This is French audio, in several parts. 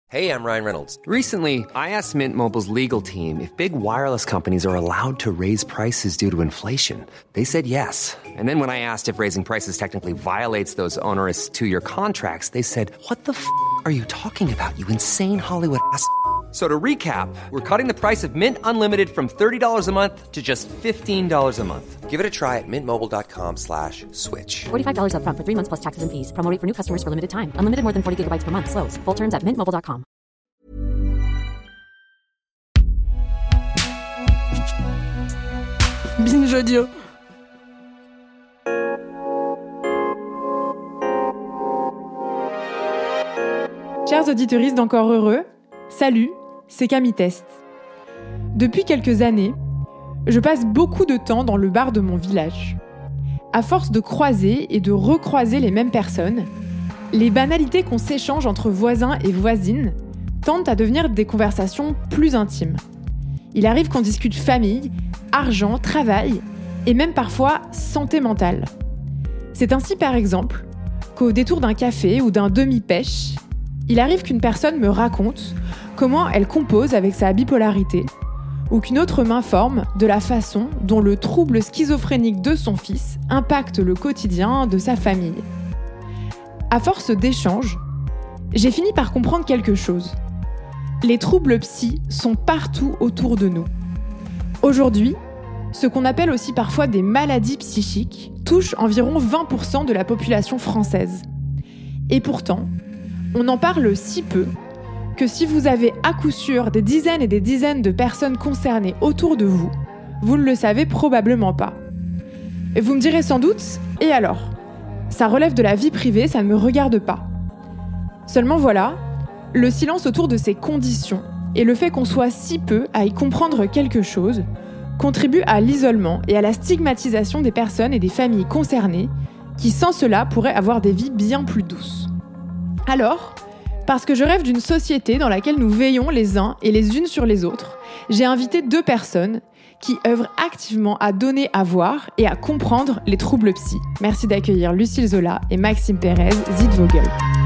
Hey, I'm Ryan Reynolds. Recently, I asked Mint Mobile's legal team if big wireless companies are allowed to raise prices due to inflation. They said yes. And then when I asked if raising prices technically violates those onerous two-year contracts, they said, "What the f*** are you talking about, you insane Hollywood ass?" So to recap, we're cutting the price of Mint Unlimited from $30 a month to just $15 a month. Give it a try at mintmobile.com/switch. $45 up front for 3 months plus taxes and fees. Promo rate for new customers for limited time. Unlimited more than 40 gigabytes per month. Slows full terms at mintmobile.com. Binge audio. Chers auditeuristes d'Encore Heureux, salut, c'est Camille Test. Depuis quelques années, je passe beaucoup de temps dans le bar de mon village. À force de croiser et de recroiser les mêmes personnes, les banalités qu'on s'échange entre voisins et voisines tendent à devenir des conversations plus intimes. Il arrive qu'on discute famille, argent, travail et même parfois santé mentale. C'est ainsi par exemple qu'au détour d'un café ou d'un demi-pêche, il arrive qu'une personne me raconte comment elle compose avec sa bipolarité ou qu'une autre m'informe de la façon dont le trouble schizophrénique de son fils impacte le quotidien de sa famille. À force d'échanges, j'ai fini par comprendre quelque chose. Les troubles psy sont partout autour de nous. Aujourd'hui, ce qu'on appelle aussi parfois des maladies psychiques touchent environ 20% de la population française. Et pourtant, on en parle si peu que si vous avez à coup sûr des dizaines et des dizaines de personnes concernées autour de vous, vous ne le savez probablement pas. Et vous me direz sans doute, et alors ? Ça relève de la vie privée, ça ne me regarde pas. Seulement voilà, le silence autour de ces conditions et le fait qu'on soit si peu à y comprendre quelque chose contribue à l'isolement et à la stigmatisation des personnes et des familles concernées qui, sans cela, pourraient avoir des vies bien plus douces. Alors, parce que je rêve d'une société dans laquelle nous veillons les uns et les unes sur les autres, j'ai invité 2 personnes qui œuvrent activement à donner à voir et à comprendre les troubles psy. Merci d'accueillir Lucille Zola et Maxime Pérez, Zitvogel.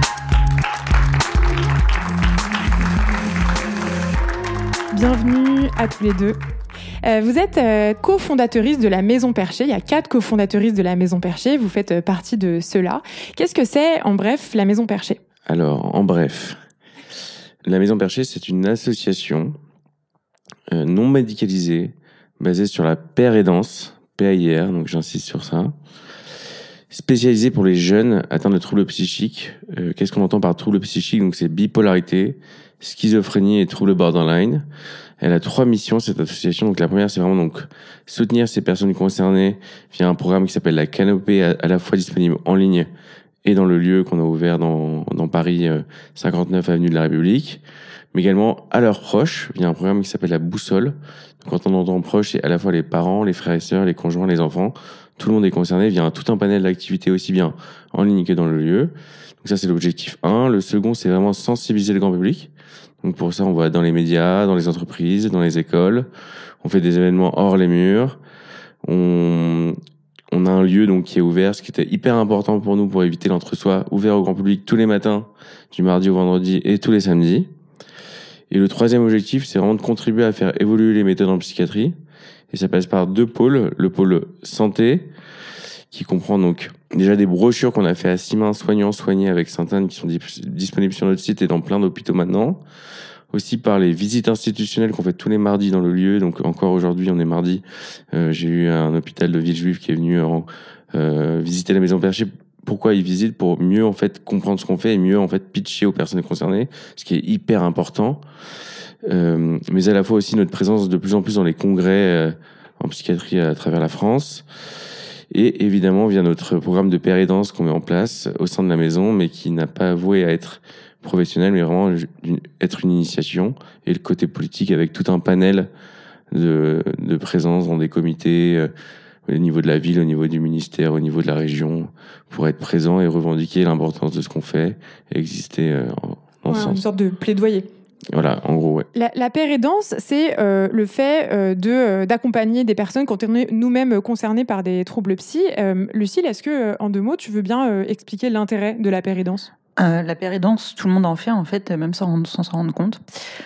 Bienvenue à tous les 2. Vous êtes cofondatrice de la Maison Perchée. Il y a 4 cofondatrices de la Maison Perchée. Vous faites partie de ceux-là. Qu'est-ce que c'est, en bref, la Maison Perchée ? Alors, en bref, la Maison Perchée, c'est une association non médicalisée basée sur la pair-aidance, PAIR, donc j'insiste sur ça, spécialisée pour les jeunes atteints de troubles psychiques. Qu'est-ce qu'on entend par troubles psychiques ? Donc c'est bipolarité, schizophrénie et troubles borderline. Elle a 3 missions, cette association. Donc la première, c'est vraiment donc soutenir ces personnes concernées via un programme qui s'appelle la Canopée, à la fois disponible en ligne et dans le lieu qu'on a ouvert dans Paris, 59 avenue de la République, mais également à leurs proches via un programme qui s'appelle la Boussole. Donc quand on entend proches, c'est à la fois les parents, les frères et sœurs, les conjoints, les enfants. Tout le monde est concerné via tout un panel d'activités aussi bien en ligne que dans le lieu. Donc ça, c'est l'objectif 1. Le second, c'est vraiment sensibiliser le grand public. Donc pour ça, on va dans les médias, dans les entreprises, dans les écoles. On fait des événements hors les murs. On a un lieu donc qui est ouvert, ce qui était hyper important pour nous pour éviter l'entre-soi, ouvert au grand public tous les matins, du mardi au vendredi et tous les samedis. Et le troisième objectif, c'est vraiment de contribuer à faire évoluer les méthodes en psychiatrie. Et ça passe par 2 pôles. Le pôle santé, qui comprend donc déjà des brochures qu'on a fait à 6 mains soignants soignés avec Sainte-Anne qui sont disponibles sur notre site et dans plein d'hôpitaux maintenant. Aussi par les visites institutionnelles qu'on fait tous les mardis dans le lieu. Donc encore aujourd'hui, on est mardi. J'ai eu un hôpital de Villejuif qui est venu visiter la Maison Perchée. Pourquoi ils visitent ? Pour mieux en fait comprendre ce qu'on fait et mieux en fait pitcher aux personnes concernées, ce qui est hyper important. Mais à la fois aussi notre présence de plus en plus dans les congrès en psychiatrie à travers la France. Et évidemment via notre programme de pair-aidance qu'on met en place au sein de la maison, mais qui n'a pas voué à être professionnel, mais vraiment être une initiation, et le côté politique avec tout un panel de présence dans des comités au niveau de la ville, au niveau du ministère, au niveau de la région, pour être présent et revendiquer l'importance de ce qu'on fait et exister en ce sens. Une sorte de plaidoyer. Voilà, en gros, ouais. La pair-aidance, c'est le fait d'accompagner des personnes quand on est nous-mêmes concernés par des troubles psy. Lucille, est-ce que, en 2 mots, tu veux bien expliquer l'intérêt de la pair-aidance ? La péridance, tout le monde en fait, en fait, même sans s'en rendre compte.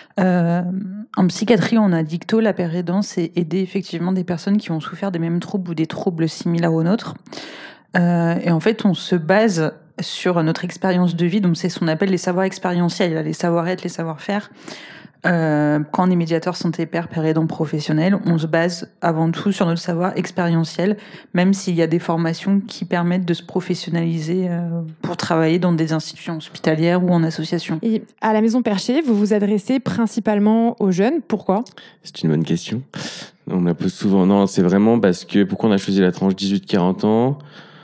En psychiatrie, on a dicto, la péridance, c'est aider effectivement des personnes qui ont souffert des mêmes troubles ou des troubles similaires aux nôtres. Et en fait, on se base sur notre expérience de vie, donc c'est ce qu'on appelle les savoirs expérientiels, les savoir-être, les savoir-faire. Quand on est médiateur santé péridant professionnel, on se base avant tout sur notre savoir expérientiel, même s'il y a des formations qui permettent de se professionnaliser pour travailler dans des institutions hospitalières ou en association. Et à la Maison Perchée, vous vous adressez principalement aux jeunes. Pourquoi ? C'est une bonne question. On la pose souvent. Non, c'est vraiment parce que pourquoi on a choisi la tranche 18-40 ans.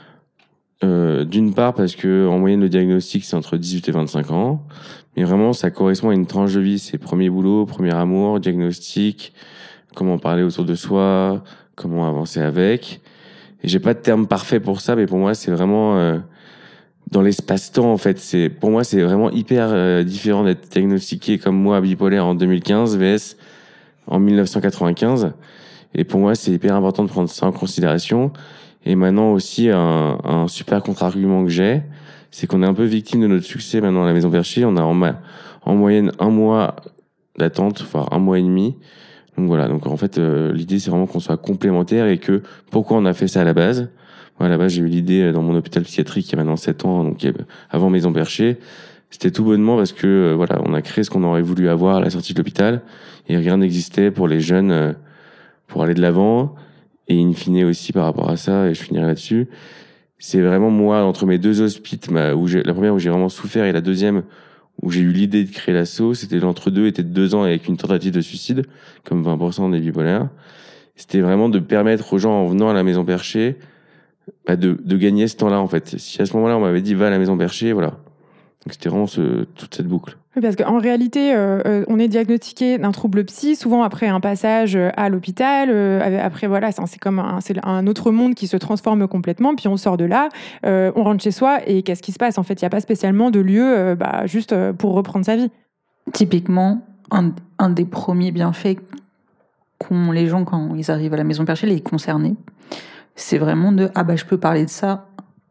D'une part parce que en moyenne le diagnostic c'est entre 18 et 25 ans, mais vraiment ça correspond à une tranche de vie, c'est premier boulot, premier amour, diagnostic, comment parler autour de soi, comment avancer avec. Et j'ai pas de terme parfait pour ça, mais pour moi c'est vraiment dans l'espace-temps en fait. Pour moi c'est vraiment hyper différent d'être diagnostiqué comme moi bipolaire en 2015 vs en 1995. Et pour moi c'est hyper important de prendre ça en considération. Et maintenant aussi, un super contre-argument que j'ai, c'est qu'on est un peu victime de notre succès maintenant à la Maison Perchée. On a en moyenne 1 mois d'attente, voire 1 mois et demi. Donc voilà, donc en fait, l'idée c'est vraiment qu'on soit complémentaires et que pourquoi on a fait ça à la base. Moi, à la base, j'ai eu l'idée dans mon hôpital psychiatrique il y a maintenant 7 ans, donc avant Maison Perchée. C'était tout bonnement parce que voilà, on a créé ce qu'on aurait voulu avoir à la sortie de l'hôpital et rien n'existait pour les jeunes pour aller de l'avant. Et in fine aussi par rapport à ça, et je finirai là-dessus, c'est vraiment moi, entre mes 2 hospites, la première où j'ai vraiment souffert et la deuxième où j'ai eu l'idée de créer l'asso, c'était l'entre-deux, était de 2 ans avec une tentative de suicide, comme 20% des bipolaires. C'était vraiment de permettre aux gens, en venant à la Maison Perchée, de gagner ce temps-là, en fait. Si à ce moment-là, on m'avait dit, va à la Maison Perchée, voilà. Donc c'était vraiment toute cette boucle. Oui, parce qu'en réalité, on est diagnostiqué d'un trouble psy, souvent après un passage à l'hôpital. Après, voilà, c'est comme c'est un autre monde qui se transforme complètement. Puis on sort de là, on rentre chez soi et qu'est-ce qui se passe ? En fait, il n'y a pas spécialement de lieu juste pour reprendre sa vie. Typiquement, un des premiers bienfaits qu'ont les gens quand ils arrivent à la Maison Perchée, les concernés, c'est vraiment je peux parler de ça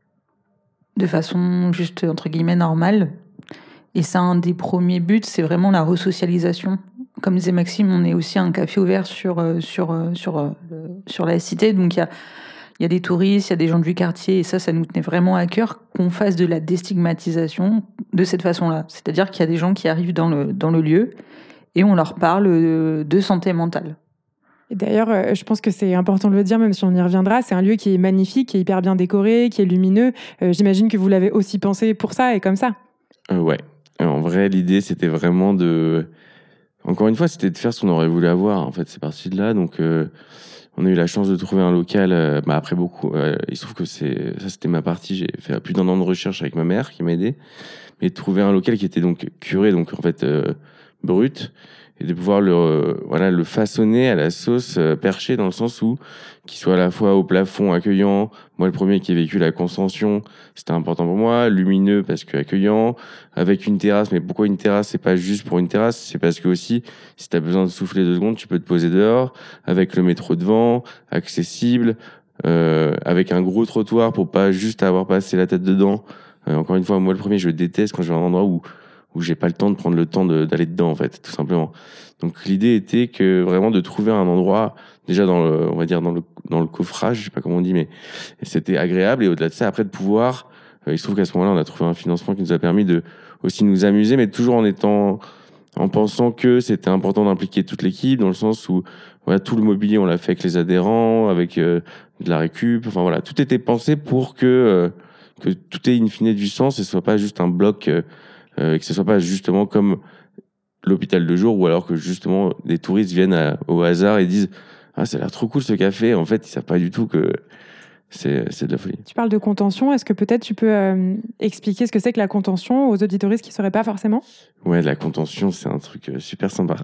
de façon juste, entre guillemets, normale. Et ça, un des premiers buts, c'est vraiment la resocialisation. Comme disait Maxime, on est aussi un café ouvert sur la cité. Donc, il y a des touristes, il y a des gens du quartier. Et ça nous tenait vraiment à cœur qu'on fasse de la déstigmatisation de cette façon-là. C'est-à-dire qu'il y a des gens qui arrivent dans le lieu et on leur parle de santé mentale. Et d'ailleurs, je pense que c'est important de le dire, même si on y reviendra, c'est un lieu qui est magnifique, qui est hyper bien décoré, qui est lumineux. J'imagine que vous l'avez aussi pensé pour ça et comme ça. Ouais. En vrai, l'idée, c'était vraiment encore une fois, c'était de faire ce qu'on aurait voulu avoir. En fait, c'est parti de là. Donc, on a eu la chance de trouver un local. Après beaucoup, il se trouve que c'était ma partie. J'ai fait plus d'1 an de recherche avec ma mère qui m'a aidé. Mais de trouver un local qui était donc curé, donc en fait brut, et de pouvoir le façonner à la sauce Perchée, dans le sens où qu'il soit à la fois au plafond accueillant. Moi, le premier qui ai vécu la Constention, c'était important pour moi. Lumineux parce que accueillant, avec une terrasse. Mais pourquoi une terrasse ? C'est pas juste pour une terrasse, c'est parce que aussi, si t'as besoin de souffler 2 secondes, tu peux te poser dehors, avec le métro devant, accessible, avec un gros trottoir pour pas juste avoir passé la tête dedans. Encore une fois, moi, le premier, je déteste quand je vais à un endroit où j'ai pas le temps de prendre le temps d'aller dedans, en fait, tout simplement. Donc, l'idée était que vraiment de trouver un endroit, déjà on va dire dans le coffrage, je sais pas comment on dit, mais c'était agréable. Et au-delà de ça, après, de pouvoir, il se trouve qu'à ce moment-là, on a trouvé un financement qui nous a permis de aussi nous amuser, mais toujours en pensant que c'était important d'impliquer toute l'équipe, dans le sens où, voilà, tout le mobilier, on l'a fait avec les adhérents, avec de la récup. Enfin, voilà, tout était pensé pour que tout ait in fine du sens et ce soit pas juste un bloc, et que ce soit pas justement comme l'hôpital de jour, ou alors que justement des touristes viennent au hasard et disent « Ah, ça a l'air trop cool ce café », en fait ils savent pas du tout que c'est de la folie. Tu parles de contention, est-ce que peut-être tu peux expliquer ce que c'est que la contention aux auditoristes qui ne sauraient pas forcément ? Ouais, la contention, c'est un truc super sympa.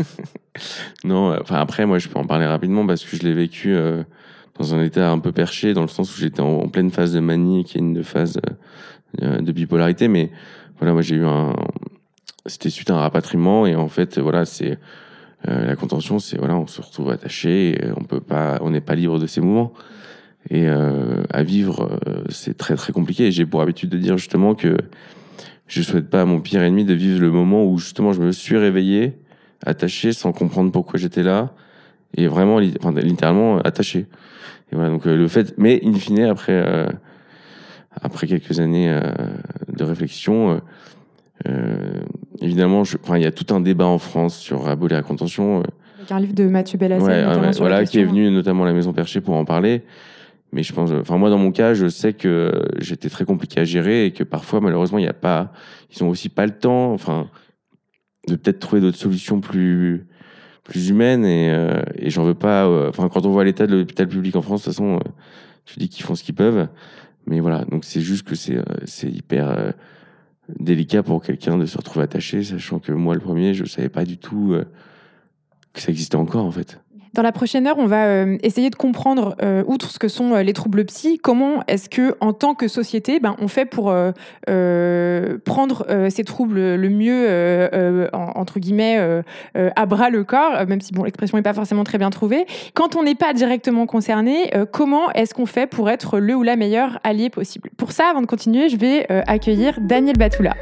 Non, après, moi je peux en parler rapidement parce que je l'ai vécu dans un état un peu perché, dans le sens où j'étais en pleine phase de manie, qui est une phase de bipolarité, mais voilà, moi j'ai eu c'était suite à un rapatriement, et en fait, voilà, c'est la contention, c'est voilà, on se retrouve attaché, et on n'est pas libre de ses mouvements, et à vivre, c'est très très compliqué. Et j'ai pour habitude de dire justement que je souhaite pas à mon pire ennemi de vivre le moment où justement je me suis réveillé, attaché, sans comprendre pourquoi j'étais là, et vraiment, littéralement attaché. Et voilà, donc le fait, mais in fine, après quelques années de réflexion, évidemment, il y a tout un débat en France sur abolir la contention. Avec un livre de Mathieu Bellassel, notamment sur la voilà, question. qui est venu notamment à la Maison Perchée pour en parler. Mais je pense, moi dans mon cas, je sais que j'étais très compliqué à gérer et que parfois, malheureusement, ils ont aussi pas le temps, de peut-être trouver d'autres solutions plus humaines et j'en veux pas. Quand on voit l'état de l'hôpital public en France, de toute façon, je dis qu'ils font ce qu'ils peuvent. Mais voilà, donc c'est juste que c'est hyper délicat pour quelqu'un de se retrouver attaché, sachant que moi, le premier, je savais pas du tout que ça existait encore, en fait. Dans la prochaine heure, on va essayer de comprendre, outre ce que sont les troubles psy, comment est-ce que, en tant que société, on fait pour prendre ces troubles le mieux, entre guillemets, à bras le corps, même si l'expression n'est pas forcément très bien trouvée. Quand on n'est pas directement concerné, comment est-ce qu'on fait pour être le ou la meilleure allié possible ? Pour ça, avant de continuer, je vais accueillir Daniel Batoula.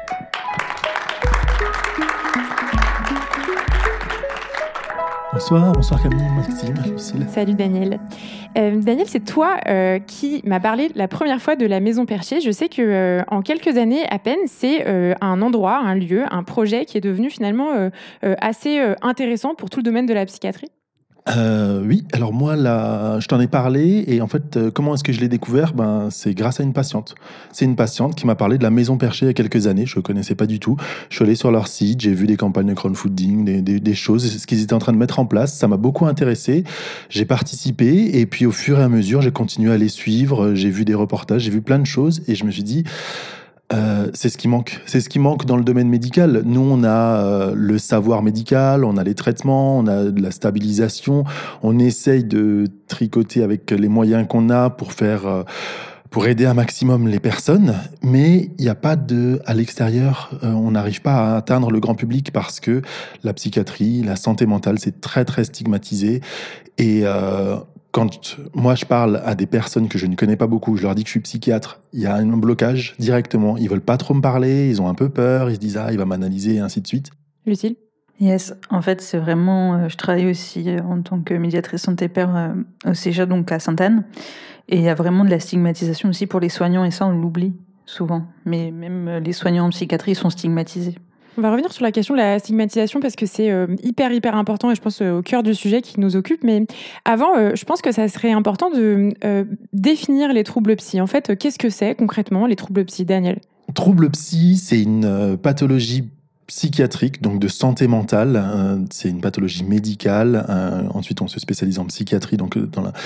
Bonsoir Camille, Maxime, Lucille. Salut Daniel. Daniel, c'est toi qui m'as parlé la première fois de la Maison Perchée. Je sais que en quelques années à peine, c'est un endroit, un lieu, un projet qui est devenu finalement assez intéressant pour tout le domaine de la psychiatrie. Oui, alors moi, là, je t'en ai parlé et en fait, comment est-ce que je l'ai découvert ? C'est grâce à une patiente. C'est une patiente qui m'a parlé de la Maison Perchée il y a quelques années, je ne connaissais pas du tout. Je suis allé sur leur site, j'ai vu des campagnes de crowdfunding, des choses, ce qu'ils étaient en train de mettre en place. Ça m'a beaucoup intéressé, j'ai participé et puis au fur et à mesure, j'ai continué à les suivre, j'ai vu des reportages, j'ai vu plein de choses et je me suis dit... c'est ce qui manque. C'est ce qui manque dans le domaine médical. Nous, on a le savoir médical, on a les traitements, on a de la stabilisation. On essaye de tricoter avec les moyens qu'on a pour aider un maximum les personnes. Mais il n'y a pas à l'extérieur, on n'arrive pas à atteindre le grand public parce que la psychiatrie, la santé mentale, c'est très, très stigmatisé. Et quand moi je parle à des personnes que je ne connais pas beaucoup, je leur dis que je suis psychiatre, il y a un blocage directement. Ils veulent pas trop me parler, ils ont un peu peur, ils se disent il va m'analyser et ainsi de suite. Lucille ? Yes, en fait c'est vraiment, je travaille aussi en tant que médiatrice santé-père au CEJA, donc à Sainte-Anne, et il y a vraiment de la stigmatisation aussi pour les soignants et ça on l'oublie souvent, mais même les soignants en psychiatrie sont stigmatisés. On va revenir sur la question de la stigmatisation parce que c'est hyper important et je pense au cœur du sujet qui nous occupe. Mais avant, je pense que ça serait important de définir les troubles psy. En fait, qu'est-ce que c'est concrètement les troubles psy, Daniel ? Troubles psy, c'est une pathologie psychiatrique, donc de santé mentale. C'est une pathologie médicale. Ensuite, on se spécialise en psychiatrie, donc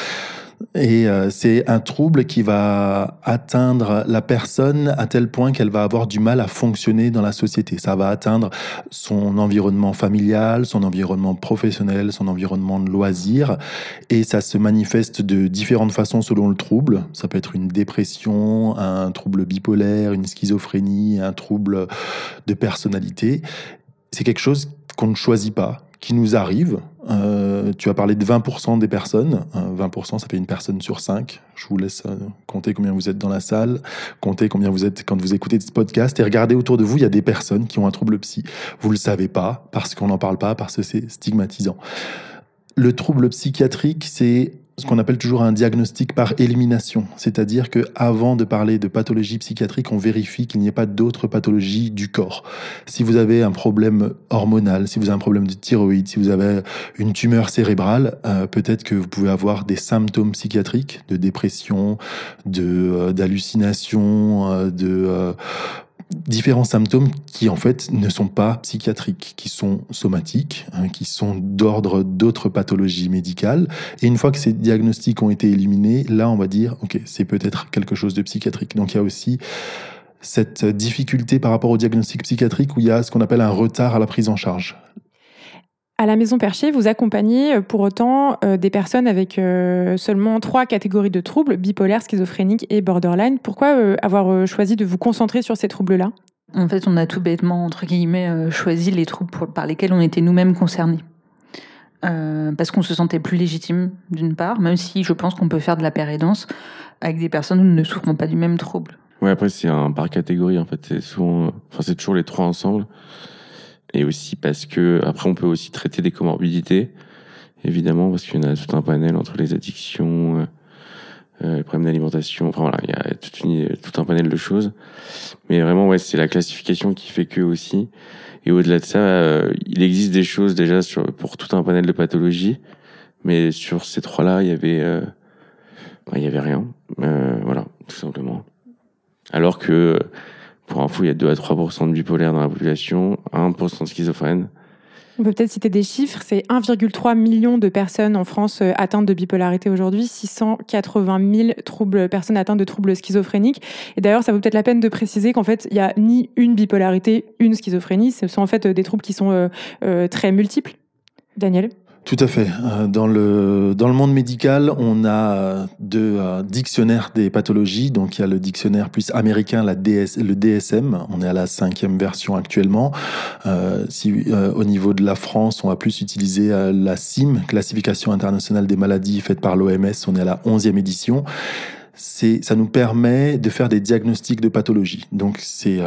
Et c'est un trouble qui va atteindre la personne à tel point qu'elle va avoir du mal à fonctionner dans la société. Ça va atteindre son environnement familial, son environnement professionnel, son environnement de loisirs. Et ça se manifeste de différentes façons selon le trouble. Ça peut être une dépression, un trouble bipolaire, une schizophrénie, un trouble de personnalité. C'est quelque chose qu'on ne choisit pas, qui nous arrive. Tu as parlé de 20% des personnes. 20%, ça fait une personne sur 5. Je vous laisse compter combien vous êtes dans la salle, compter combien vous êtes quand vous écoutez ce podcast et regardez autour de vous, il y a des personnes qui ont un trouble psy. Vous le savez pas parce qu'on n'en parle pas, parce que c'est stigmatisant. Le trouble psychiatrique, c'est ce qu'on appelle toujours un diagnostic par élimination. C'est-à-dire qu'avant de parler de pathologie psychiatrique, on vérifie qu'il n'y ait pas d'autres pathologies du corps. Si vous avez un problème hormonal, si vous avez un problème de thyroïde, si vous avez une tumeur cérébrale, peut-être que vous pouvez avoir des symptômes psychiatriques, de dépression, d'hallucination, différents symptômes qui en fait ne sont pas psychiatriques, qui sont somatiques, qui sont d'ordre d'autres pathologies médicales. Et une fois que ces diagnostics ont été éliminés, là on va dire ok, c'est peut-être quelque chose de psychiatrique. Donc il y a aussi cette difficulté par rapport au diagnostic psychiatrique où il y a ce qu'on appelle un retard à la prise en charge. À la Maison Perchée, vous accompagnez pour autant des personnes avec seulement 3 catégories de troubles, bipolaire, schizophrénique et borderline. Pourquoi avoir choisi de vous concentrer sur ces troubles-là ? En fait, on a tout bêtement, entre guillemets, choisi les troubles par lesquels on était nous-mêmes concernés. Parce qu'on se sentait plus légitime, d'une part, même si je pense qu'on peut faire de la pérédance avec des personnes qui ne souffrent pas du même trouble. Ouais, après, c'est par catégorie, en fait. C'est souvent, c'est toujours les 3 ensemble. Et aussi parce que, après, on peut aussi traiter des comorbidités, évidemment, parce qu'il y en a tout un panel entre les addictions, les problèmes d'alimentation. Enfin, voilà, il y a tout un panel de choses. Mais vraiment, ouais, c'est la classification qui fait que aussi. Et au-delà de ça, il existe des choses déjà pour tout un panel de pathologies. Mais sur ces 3-là, il y avait rien. Voilà, tout simplement. Alors que, pour info, il y a 2 à 3% de bipolaires dans la population, 1% de schizophrènes. On peut peut-être citer des chiffres. C'est 1,3 million de personnes en France atteintes de bipolarité aujourd'hui, 680 000 personnes atteintes de troubles schizophréniques. Et d'ailleurs, ça vaut peut-être la peine de préciser qu'en fait, il n'y a ni une bipolarité, une schizophrénie. Ce sont en fait des troubles qui sont très multiples. Daniel ? Tout à fait. Dans le monde médical, on a 2 dictionnaires des pathologies. Donc, il y a le dictionnaire plus américain, le DSM. On est à la 5e version actuellement. Au niveau de la France, on va plus utiliser la CIM, Classification internationale des maladies, faite par l'OMS. On est à la 11e édition. Ça nous permet de faire des diagnostics de pathologie. Donc, c'est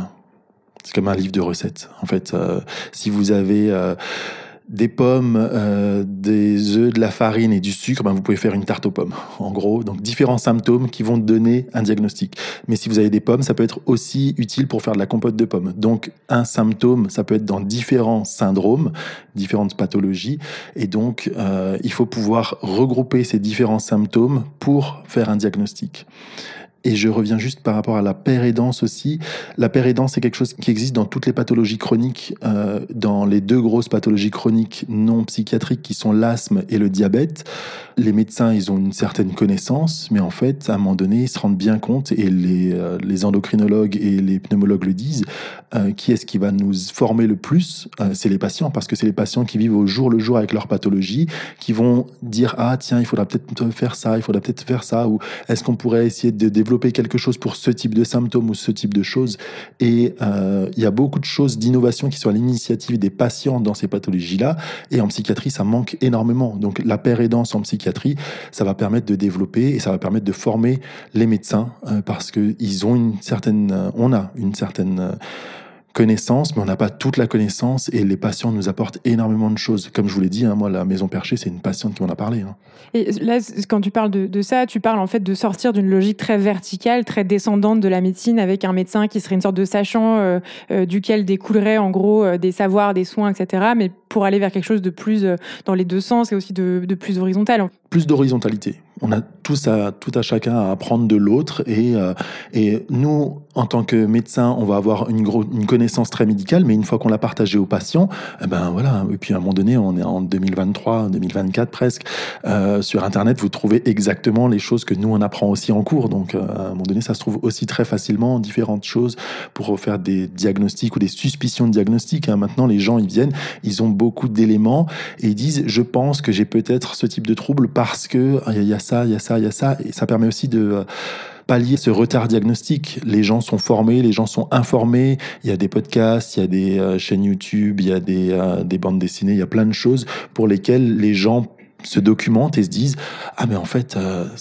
comme un livre de recettes. En fait, si vous avez des pommes, des œufs, de la farine et du sucre, vous pouvez faire une tarte aux pommes. En gros, donc différents symptômes qui vont donner un diagnostic. Mais si vous avez des pommes, ça peut être aussi utile pour faire de la compote de pommes. Donc un symptôme, ça peut être dans différents syndromes, différentes pathologies. Et donc, il faut pouvoir regrouper ces différents symptômes pour faire un diagnostic. Et je reviens juste par rapport à la pérédance aussi. La pérédance, c'est quelque chose qui existe dans toutes les pathologies chroniques, dans les 2 grosses pathologies chroniques non psychiatriques qui sont l'asthme et le diabète. Les médecins, ils ont une certaine connaissance, mais en fait, à un moment donné, ils se rendent bien compte, et les endocrinologues et les pneumologues le disent, qui est-ce qui va nous former le plus ? C'est les patients, parce que c'est les patients qui vivent au jour le jour avec leur pathologie, qui vont dire « Ah tiens, il faudra peut-être faire ça, il faudra peut-être faire ça », ou « Est-ce qu'on pourrait essayer de développer quelque chose pour ce type de symptômes ou ce type de choses ?» Et il y a beaucoup de choses d'innovation qui sont à l'initiative des patients dans ces pathologies-là, et en psychiatrie, ça manque énormément. Donc la pérédance en psychiatrie, ça va permettre de développer et ça va permettre de former les médecins, parce qu'ils ont on a une certaine connaissance, mais on n'a pas toute la connaissance, et les patients nous apportent énormément de choses. Comme je vous l'ai dit, moi, la Maison Perchée, c'est une patiente qui m'en a parlé. Et là, quand tu parles de ça, tu parles en fait de sortir d'une logique très verticale, très descendante de la médecine, avec un médecin qui serait une sorte de sachant duquel découleraient en gros des savoirs, des soins, etc. Mais pour aller vers quelque chose de plus dans les 2 sens et aussi de plus horizontal. Plus d'horizontalité. On a tout à chacun à apprendre de l'autre, et nous, en tant que médecins, on va avoir une connaissance très médicale, mais une fois qu'on l'a partagée aux patients, voilà. Et puis à un moment donné, on est en 2023, 2024 presque. Sur Internet, vous trouvez exactement les choses que nous on apprend aussi en cours. Donc à un moment donné, ça se trouve aussi très facilement, différentes choses pour faire des diagnostics ou des suspicions de diagnostics. Maintenant, les gens, ils viennent, ils ont beaucoup d'éléments et ils disent, je pense que j'ai peut-être ce type de trouble parce que il y a ça, il y a ça, il y a ça. Et ça permet aussi de pallier ce retard diagnostique. Les gens sont formés, les gens sont informés. Il y a des podcasts, il y a des chaînes YouTube, il y a des bandes dessinées, il y a plein de choses pour lesquelles les gens se documentent et se disent « Ah, mais en fait,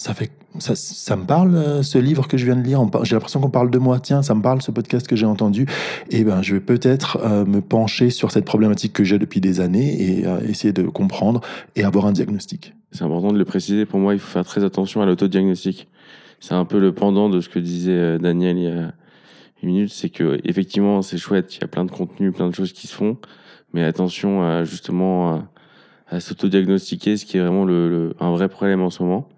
ça me parle, ce livre que je viens de lire. J'ai l'impression qu'on parle de moi. Tiens, ça me parle, ce podcast que j'ai entendu. Et je vais peut-être me pencher sur cette problématique que j'ai depuis des années et essayer de comprendre et avoir un diagnostic. » C'est important de le préciser. Pour moi, il faut faire très attention à l'autodiagnostic. C'est un peu le pendant de ce que disait Daniel il y a une minute. C'est que effectivement, c'est chouette. Il y a plein de contenus, plein de choses qui se font. Mais attention à justement à s'autodiagnostiquer, ce qui est vraiment un vrai problème en ce moment.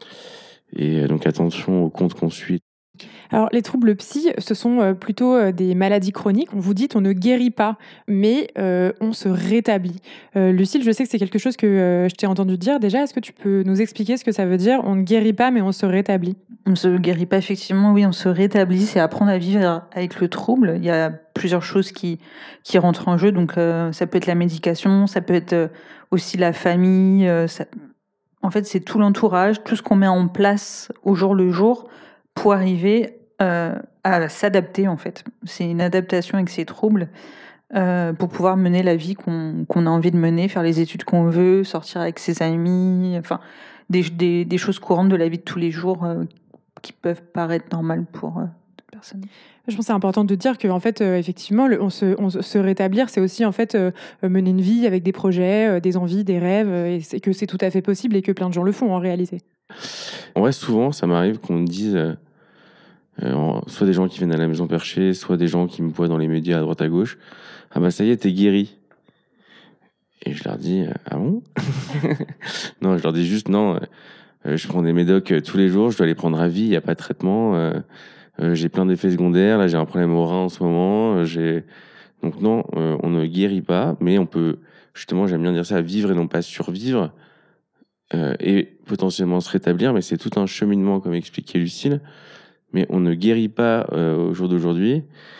Et donc attention aux comptes qu'on suit. Alors, les troubles psy, ce sont plutôt des maladies chroniques. On vous dit on ne guérit pas, mais on se rétablit. Lucille, je sais que c'est quelque chose que je t'ai entendu dire déjà. Est-ce que tu peux nous expliquer ce que ça veut dire ? On ne guérit pas, mais on se rétablit. On ne se guérit pas, effectivement, oui, on se rétablit. C'est apprendre à vivre avec le trouble. Il y a plusieurs choses qui rentrent en jeu. Donc, ça peut être la médication, ça peut être aussi la famille. En fait, c'est tout l'entourage, tout ce qu'on met en place au jour le jour pour arriver à s'adapter, en fait. C'est une adaptation avec ces troubles pour pouvoir mener la vie qu'on a envie de mener, faire les études qu'on veut, sortir avec ses amis, enfin, des choses courantes de la vie de tous les jours qui peuvent paraître normales pour personne. Je pense que c'est important de dire que, en fait, effectivement, se rétablir, c'est aussi en fait mener une vie avec des projets, des envies, des rêves, et c'est que c'est tout à fait possible et que plein de gens le font en réalité. En vrai, souvent, ça m'arrive qu'on me dise, soit des gens qui viennent à la Maison Perchée, soit des gens qui me voient dans les médias à droite à gauche. Ah bah ça y est, t'es guéri. Et je leur dis, ah bon? Non, je leur dis juste, non, je prends des médocs tous les jours, je dois les prendre à vie, il n'y a pas de traitement. J'ai plein d'effets secondaires, là j'ai un problème au rein en ce moment. Donc non, on ne guérit pas, mais on peut, justement, j'aime bien dire ça, vivre et non pas survivre, et potentiellement se rétablir, mais c'est tout un cheminement, comme expliquait Lucille. Mais on ne guérit pas au jour d'aujourd'hui.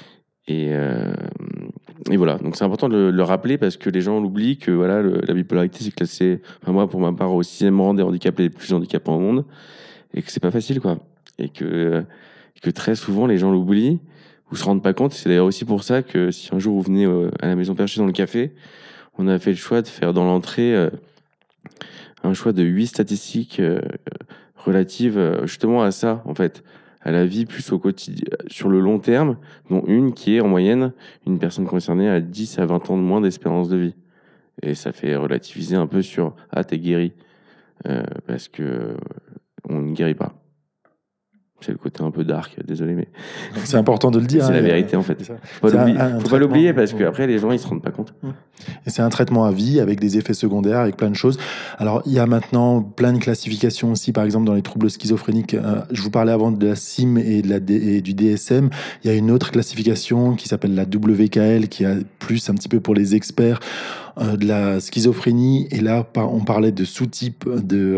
Et voilà, donc c'est important de le rappeler parce que les gens l'oublient que voilà, la bipolarité c'est classé, enfin moi pour ma part, au 6e rang des handicaps les plus handicapants au monde, et que c'est pas facile quoi, et que très souvent les gens l'oublient ou se rendent pas compte. C'est d'ailleurs aussi pour ça que si un jour vous venez à la Maison Perchée dans le café, on a fait le choix de faire dans l'entrée un choix de 8 statistiques relatives justement à ça en fait, à la vie plus au quotidien, sur le long terme, dont une qui est en moyenne, une personne concernée a 10 à 20 ans de moins d'espérance de vie. Et ça fait relativiser un peu sur « Ah, t'es guéri », parce que on ne guérit pas. C'est le côté un peu dark, désolé, mais... C'est important de le dire. C'est la vérité, en fait. Faut pas l'oublier, parce qu'après, les gens, ils se rendent pas compte. Et c'est un traitement à vie, avec des effets secondaires, avec plein de choses. Alors, il y a maintenant plein de classifications aussi, par exemple, dans les troubles schizophréniques. Je vous parlais avant de la CIM et du DSM. Il y a une autre classification qui s'appelle la WKL, qui a plus un petit peu pour les experts de la schizophrénie. Et là, on parlait de sous-types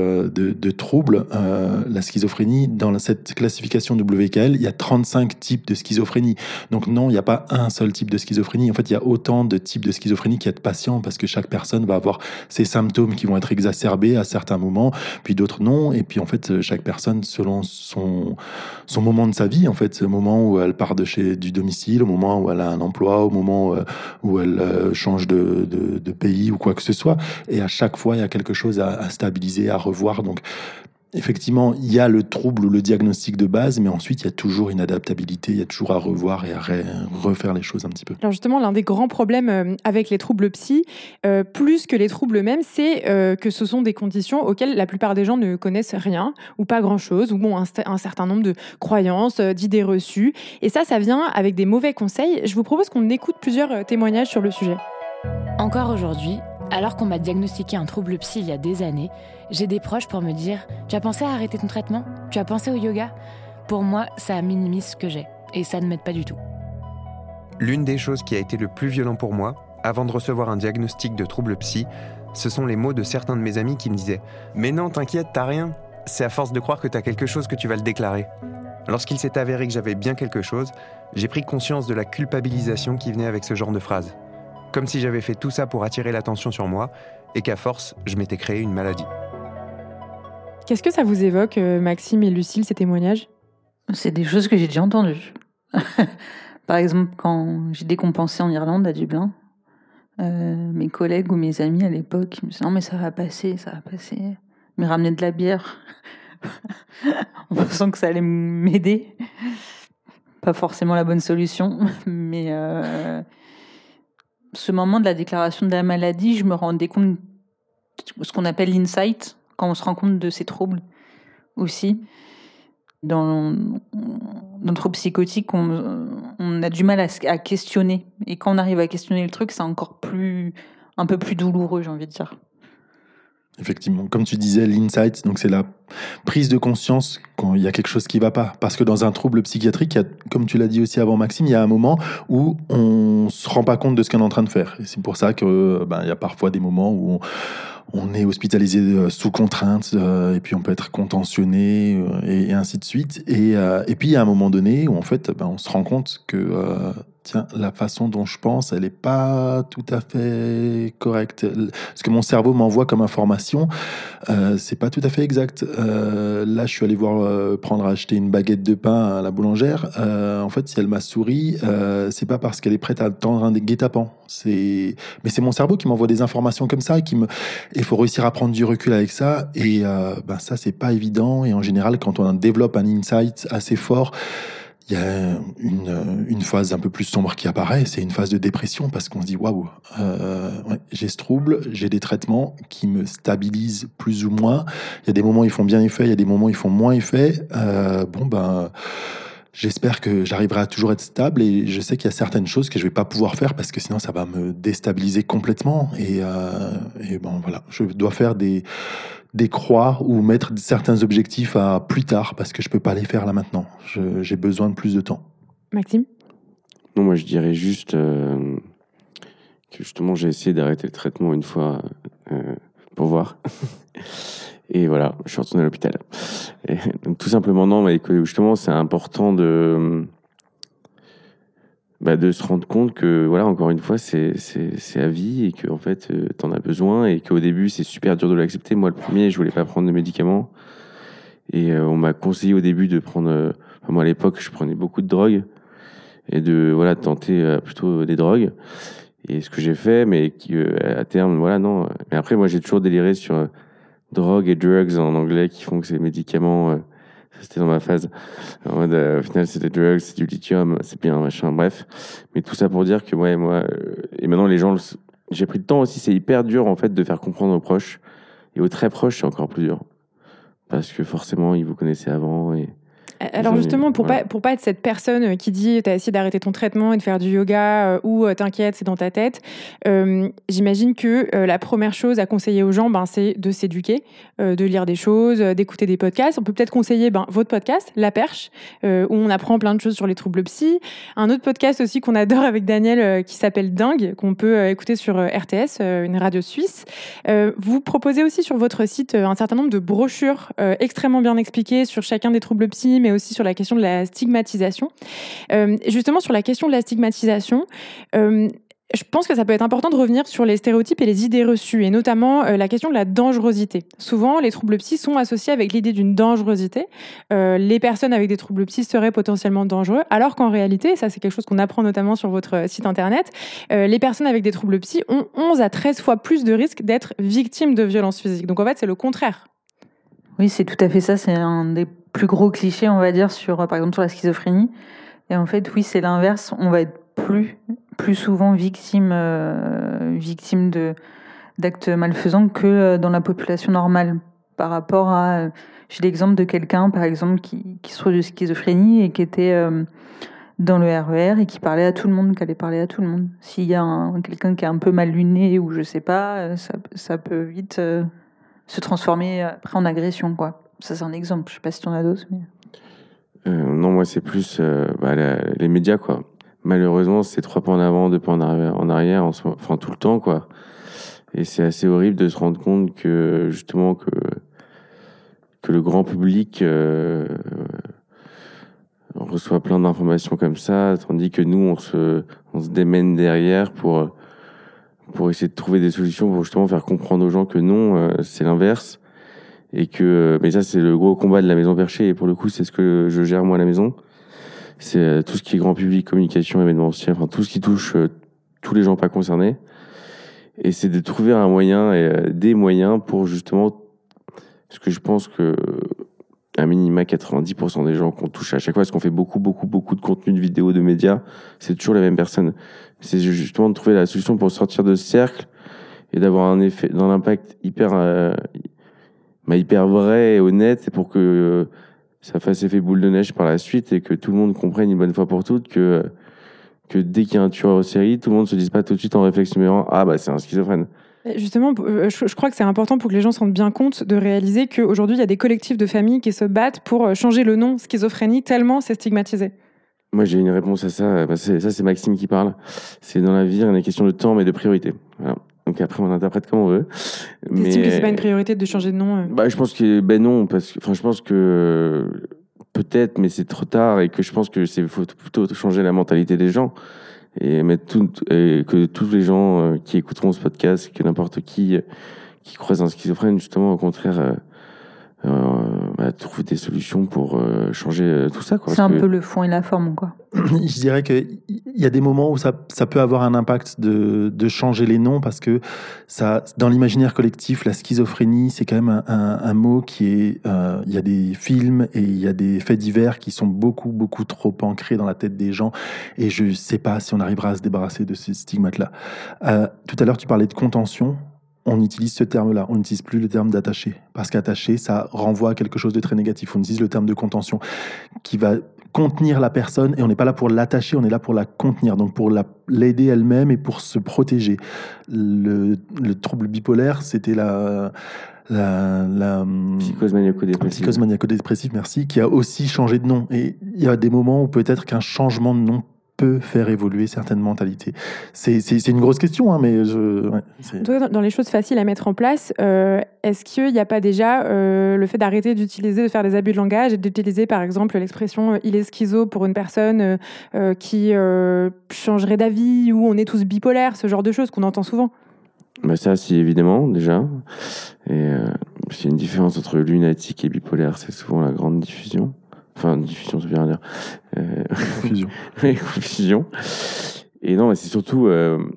de troubles. La schizophrénie, dans cette classification WKL, il y a 35 types de schizophrénie. Donc non, il n'y a pas un seul type de schizophrénie. En fait, il y a autant de types de schizophrénie qu'il y a de patients, parce que chaque personne va avoir ses symptômes qui vont être exacerbés à certains moments, puis d'autres non. Et puis en fait, chaque personne, selon son moment de sa vie, en fait, ce moment où elle part du domicile, au moment où elle a un emploi, au moment où elle change de pays ou quoi que ce soit. Et à chaque fois, il y a quelque chose à stabiliser, à revoir. Donc, effectivement, il y a le trouble ou le diagnostic de base, mais ensuite, il y a toujours une adaptabilité, il y a toujours à revoir et à refaire les choses un petit peu. Alors justement, l'un des grands problèmes avec les troubles psy, plus que les troubles eux-mêmes, c'est que ce sont des conditions auxquelles la plupart des gens ne connaissent rien ou pas grand-chose, ou ont un certain nombre de croyances, d'idées reçues. Et ça vient avec des mauvais conseils. Je vous propose qu'on écoute plusieurs témoignages sur le sujet. Encore aujourd'hui, alors qu'on m'a diagnostiqué un trouble psy il y a des années, j'ai des proches pour me dire « Tu as pensé à arrêter ton traitement ? Tu as pensé au yoga ?» Pour moi, ça minimise ce que j'ai, et ça ne m'aide pas du tout. L'une des choses qui a été le plus violent pour moi, avant de recevoir un diagnostic de trouble psy, ce sont les mots de certains de mes amis qui me disaient « Mais non, t'inquiète, t'as rien. C'est à force de croire que t'as quelque chose que tu vas le déclarer. » Lorsqu'il s'est avéré que j'avais bien quelque chose, j'ai pris conscience de la culpabilisation qui venait avec ce genre de phrase. Comme si j'avais fait tout ça pour attirer l'attention sur moi et qu'à force, je m'étais créé une maladie. Qu'est-ce que ça vous évoque, Maxime et Lucille, ces témoignages ? C'est des choses que j'ai déjà entendues. Par exemple, quand j'ai décompensé en Irlande, à Dublin, mes collègues ou mes amis à l'époque me disaient « Non mais ça va passer, ça va passer ». Ils me ramenaient de la bière en pensant que ça allait m'aider. Pas forcément la bonne solution, mais... ce moment de la déclaration de la maladie, je me rendais compte de ce qu'on appelle l'insight, quand on se rend compte de ces troubles aussi. Dans le trouble psychotique, on a du mal à questionner. Et quand on arrive à questionner le truc, c'est encore un peu plus douloureux, j'ai envie de dire. Effectivement, comme tu disais, l'insight, donc c'est la prise de conscience quand il y a quelque chose qui ne va pas. Parce que dans un trouble psychiatrique, il y a, comme tu l'as dit aussi avant Maxime, il y a un moment où on ne se rend pas compte de ce qu'on est en train de faire. Et c'est pour ça qu'il y a parfois des moments où on est hospitalisé sous contrainte, et puis on peut être contentionné, et ainsi de suite. Et puis il y a un moment donné où en fait, on se rend compte que... la façon dont je pense, elle n'est pas tout à fait correcte. Ce que mon cerveau m'envoie comme information, c'est pas tout à fait exact. Là, je suis allé acheter une baguette de pain à la boulangère. En fait, si elle m'a souri, c'est pas parce qu'elle est prête à tendre un guet-apens. Mais c'est mon cerveau qui m'envoie des informations comme ça, et il faut réussir à prendre du recul avec ça. Et ça, c'est pas évident. Et en général, quand on développe un insight assez fort, il y a une phase un peu plus sombre qui apparaît, c'est une phase de dépression parce qu'on se dit waouh, j'ai ce trouble, j'ai des traitements qui me stabilisent plus ou moins. Il y a des moments où ils font bien effet, il y a des moments où ils font moins effet. J'espère que j'arriverai à toujours être stable et je sais qu'il y a certaines choses que je vais pas pouvoir faire parce que sinon ça va me déstabiliser complètement. Et voilà, je dois faire des croix ou mettre certains objectifs à plus tard parce que je peux pas les faire là maintenant. J'ai besoin de plus de temps. Maxime ? Non, moi je dirais juste que justement j'ai essayé d'arrêter le traitement une fois pour voir. Et voilà, je suis retourné à l'hôpital. Et donc, tout simplement, non, mais que justement, c'est important de se rendre compte que, voilà, encore une fois, c'est à vie et que, en fait, t'en as besoin et qu'au début, c'est super dur de l'accepter. Moi, le premier, je voulais pas prendre de médicaments. Et on m'a conseillé au début de prendre, moi, à l'époque, je prenais beaucoup de drogues et de, voilà, tenter plutôt des drogues. Et ce que j'ai fait, mais qui, à terme, voilà, non. Mais après, moi, j'ai toujours déliré sur drogue et drugs en anglais qui font que c'est médicaments. C'était dans ma phase. En mode, au final, c'est des drugs, c'est du lithium, c'est bien, machin, bref. Mais tout ça pour dire que, ouais, moi, et maintenant, les gens, j'ai pris le temps aussi, c'est hyper dur, en fait, de faire comprendre aux proches. Et aux très proches, c'est encore plus dur. Parce que forcément, ils vous connaissaient avant et... Alors justement, pour pas être cette personne qui dit t'as essayé d'arrêter ton traitement et de faire du yoga ou t'inquiète, c'est dans ta tête, j'imagine que la première chose à conseiller aux gens, c'est de s'éduquer, de lire des choses, d'écouter des podcasts. On peut peut-être conseiller votre podcast, La Perche, où on apprend plein de choses sur les troubles psy. Un autre podcast aussi qu'on adore avec Daniel qui s'appelle Dingue, qu'on peut écouter sur RTS, une radio suisse. Vous proposez aussi sur votre site un certain nombre de brochures extrêmement bien expliquées sur chacun des troubles psy, mais aussi sur la question de la stigmatisation. Justement, sur la question de la stigmatisation, je pense que ça peut être important de revenir sur les stéréotypes et les idées reçues, et notamment la question de la dangerosité. Souvent, les troubles psy sont associés avec l'idée d'une dangerosité. Les personnes avec des troubles psy seraient potentiellement dangereux, alors qu'en réalité, ça c'est quelque chose qu'on apprend notamment sur votre site internet, les personnes avec des troubles psy ont 11 à 13 fois plus de risques d'être victimes de violences physiques. Donc en fait, c'est le contraire. Oui, c'est tout à fait ça. C'est un des plus gros clichés, on va dire, par exemple, sur la schizophrénie. Et en fait, oui, c'est l'inverse. On va être plus souvent victime d'actes malfaisants que dans la population normale. Par rapport à... J'ai l'exemple de quelqu'un, par exemple, qui souffre de schizophrénie et qui était dans le RER et qui parlait à tout le monde, qui allait parler à tout le monde. S'il y a quelqu'un qui est un peu mal luné ou je sais pas, ça peut vite se transformer après en agression, quoi. Ça, c'est un exemple. Je sais pas si tu en as d'autres, mais... Non, moi, c'est plus les médias, quoi. Malheureusement, c'est 3 pas en avant, 2 pas en arrière, enfin, tout le temps, quoi. Et c'est assez horrible de se rendre compte que, justement, que le grand public reçoit plein d'informations comme ça, tandis que nous, on se démène derrière pour essayer de trouver des solutions pour justement faire comprendre aux gens que non, c'est l'inverse. Et que, mais ça, c'est le gros combat de la Maison Perchée, et pour le coup, c'est ce que je gère moi à la maison. C'est tout ce qui est grand public, communication, événementiel, enfin, tout ce qui touche tous les gens pas concernés. Et c'est de trouver un moyen et des moyens pour justement, parce que je pense que, à minima 90% des gens qu'on touche à chaque fois, parce qu'on fait beaucoup de contenu de vidéos, de médias, c'est toujours les mêmes personnes. C'est justement de trouver la solution pour sortir de ce cercle et d'avoir un effet, dans l'impact hyper vrai et honnête, et pour que ça fasse effet boule de neige par la suite et que tout le monde comprenne une bonne fois pour toutes que dès qu'il y a un tueur en série, tout le monde se dise pas tout de suite en réflexe numéro 1, c'est un schizophrène. Justement, je crois que c'est important pour que les gens se rendent bien compte de réaliser qu'aujourd'hui, il y a des collectifs de familles qui se battent pour changer le nom schizophrénie tellement c'est stigmatisé. Moi, j'ai une réponse à ça. C'est Maxime qui parle. C'est dans la vie, il y a une question de temps, mais de priorité. Voilà. Donc après, on interprète comme on veut. T'estimes que c'est pas une priorité de changer de nom Je pense que non, parce que je pense que peut-être, mais c'est trop tard, et que je pense que faut plutôt changer la mentalité des gens et que tous les gens qui écouteront ce podcast, que n'importe qui croise un schizophrène, justement, au contraire, trouve des solutions pour changer tout ça, quoi. C'est un peu le fond et la forme, quoi. Je dirais qu'il y a des moments où ça peut avoir un impact de changer les noms, parce que ça, dans l'imaginaire collectif, la schizophrénie, c'est quand même un mot qui est... Il y a des films et il y a des faits divers qui sont beaucoup, beaucoup trop ancrés dans la tête des gens, et je ne sais pas si on arrivera à se débarrasser de ces stigmates-là. Tout à l'heure, tu parlais de contention. On utilise ce terme-là, on n'utilise plus le terme d'attaché, parce qu'attaché, ça renvoie à quelque chose de très négatif. On utilise le terme de contention, qui va contenir la personne, et on n'est pas là pour l'attacher, on est là pour la contenir, donc pour l'aider elle-même et pour se protéger. Le trouble bipolaire, c'était la psychose maniaco-dépressive, merci, qui a aussi changé de nom. Et il y a des moments où peut-être qu'un changement de nom peut faire évoluer certaines mentalités. C'est une grosse question, hein, mais En tout cas, dans les choses faciles à mettre en place, est-ce qu'il n'y a pas déjà le fait d'arrêter de faire des abus de langage et d'utiliser par exemple l'expression « il est schizo » pour une personne qui changerait d'avis, ou on est tous bipolaires, ce genre de choses qu'on entend souvent? Ça, si, évidemment, déjà. Et il y a une différence entre lunatique et bipolaire, c'est souvent la grande diffusion. Enfin, diffusion, ça veut rien dire. Confusion. Oui, confusion. Et non, mais c'est surtout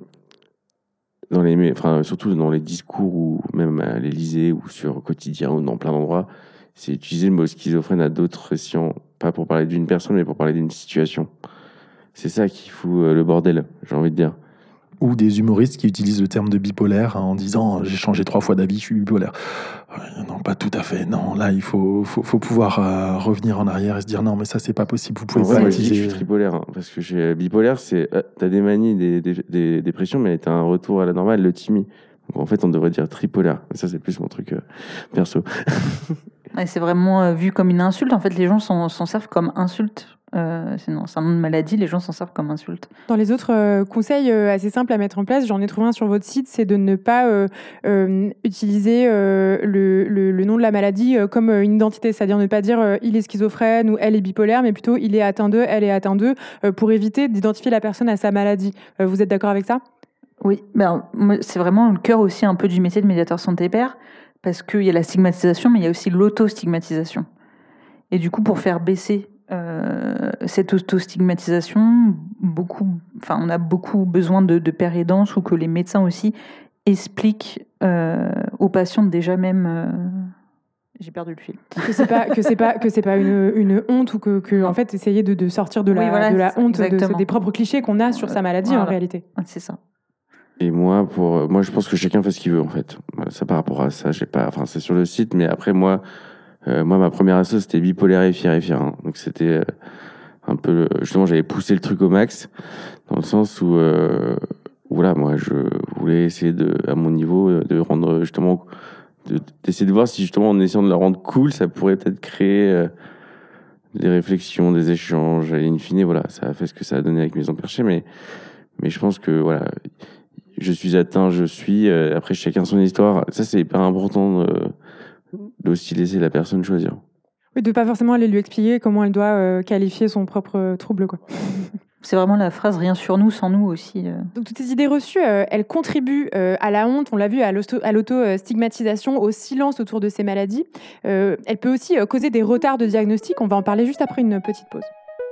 surtout dans les discours, ou même à l'Élysée, ou sur Quotidien, ou dans plein d'endroits, c'est utiliser le mot schizophrène à d'autres escients, pas pour parler d'une personne, mais pour parler d'une situation. C'est ça qui fout le bordel, j'ai envie de dire. Ou des humoristes qui utilisent le terme de bipolaire en disant « j'ai changé 3 fois d'avis, je suis bipolaire ». Non, pas tout à fait. Non, là, il faut pouvoir revenir en arrière et se dire « non, mais ça, c'est pas possible, vous pouvez pas utiliser... » Je suis tripolaire, hein, parce que bipolaire, c'est t'as des manies, des dépressions, mais t'as un retour à la normale, le timide. Donc en fait, on devrait dire tripolaire. Ça, c'est plus mon truc perso. Ouais, c'est vraiment vu comme une insulte. En fait, les gens s'en servent comme insulte. C'est un nom de maladie, les gens s'en servent comme insulte. Dans les autres conseils assez simples à mettre en place, j'en ai trouvé un sur votre site, c'est de ne pas utiliser le nom de la maladie comme une identité, c'est-à-dire ne pas dire il est schizophrène ou elle est bipolaire, mais plutôt il est atteint d'eux, elle est atteinte d'eux, pour éviter d'identifier la personne à sa maladie. Vous êtes d'accord avec ça? Oui, c'est vraiment le cœur aussi un peu du métier de médiateur santé-père, parce qu'il y a la stigmatisation, mais il y a aussi l'auto-stigmatisation. Et du coup, pour faire baisser cette auto-stigmatisation, on a beaucoup besoin de pères aidants, ou que les médecins aussi expliquent aux patients déjà même... J'ai perdu le fil. Que c'est pas une honte, ou que en fait essayer de sortir de la honte des propres clichés qu'on a sur sa maladie, en réalité. C'est ça. Et moi, je pense que chacun fait ce qu'il veut, en fait. Ça, par rapport à ça, c'est sur le site, mais après, moi, ma première asso, c'était bipolaire et fier. Hein. Donc, c'était un peu... Justement, j'avais poussé le truc au max, dans le sens où, voilà, moi, je voulais essayer, à mon niveau, de rendre, justement... d'essayer de voir si, justement, en essayant de la rendre cool, ça pourrait peut-être créer des réflexions, des échanges. Et in fine, voilà, ça a fait ce que ça a donné avec Maison Perchée, mais je pense que, voilà... Je suis atteint, après, chacun son histoire. Ça, c'est hyper important d'aussi laisser la personne choisir. Oui, de pas forcément aller lui expliquer comment elle doit qualifier son propre trouble, quoi. C'est vraiment la phrase « rien sur nous, sans nous » aussi. Donc, toutes ces idées reçues, elles contribuent à la honte, on l'a vu, à l'auto-stigmatisation, au silence autour de ces maladies. Elle peut aussi causer des retards de diagnostic. On va en parler juste après une petite pause.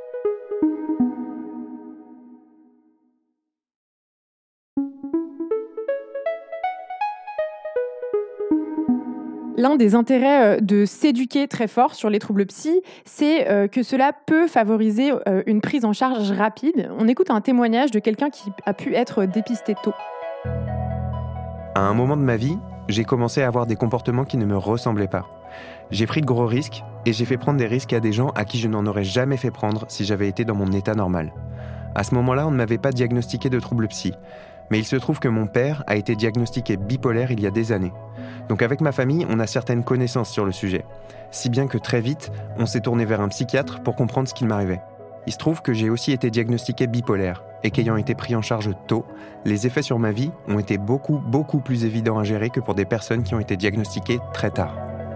L'un des intérêts de s'éduquer très fort sur les troubles psy, c'est que cela peut favoriser une prise en charge rapide. On écoute un témoignage de quelqu'un qui a pu être dépisté tôt. À un moment de ma vie, j'ai commencé à avoir des comportements qui ne me ressemblaient pas. J'ai pris de gros risques, et j'ai fait prendre des risques à des gens à qui je n'en aurais jamais fait prendre si j'avais été dans mon état normal. À ce moment-là, on ne m'avait pas diagnostiqué de trouble psy. Mais il se trouve que mon père a été diagnostiqué bipolaire il y a des années. Donc avec ma famille, on a certaines connaissances sur le sujet. Si bien que très vite, on s'est tourné vers un psychiatre pour comprendre ce qu'il m'arrivait. Il se trouve que j'ai aussi été diagnostiqué bipolaire, et qu'ayant été pris en charge tôt, les effets sur ma vie ont été beaucoup plus évidents à gérer que pour des personnes qui ont été diagnostiquées très tard.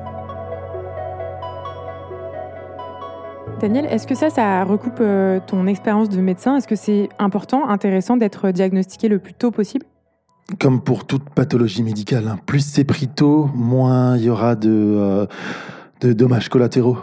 Daniel, est-ce que ça recoupe ton expérience de médecin? Est-ce que c'est important, intéressant d'être diagnostiqué le plus tôt possible? Comme pour toute pathologie médicale, hein. Plus c'est pris tôt, moins il y aura de de dommages collatéraux.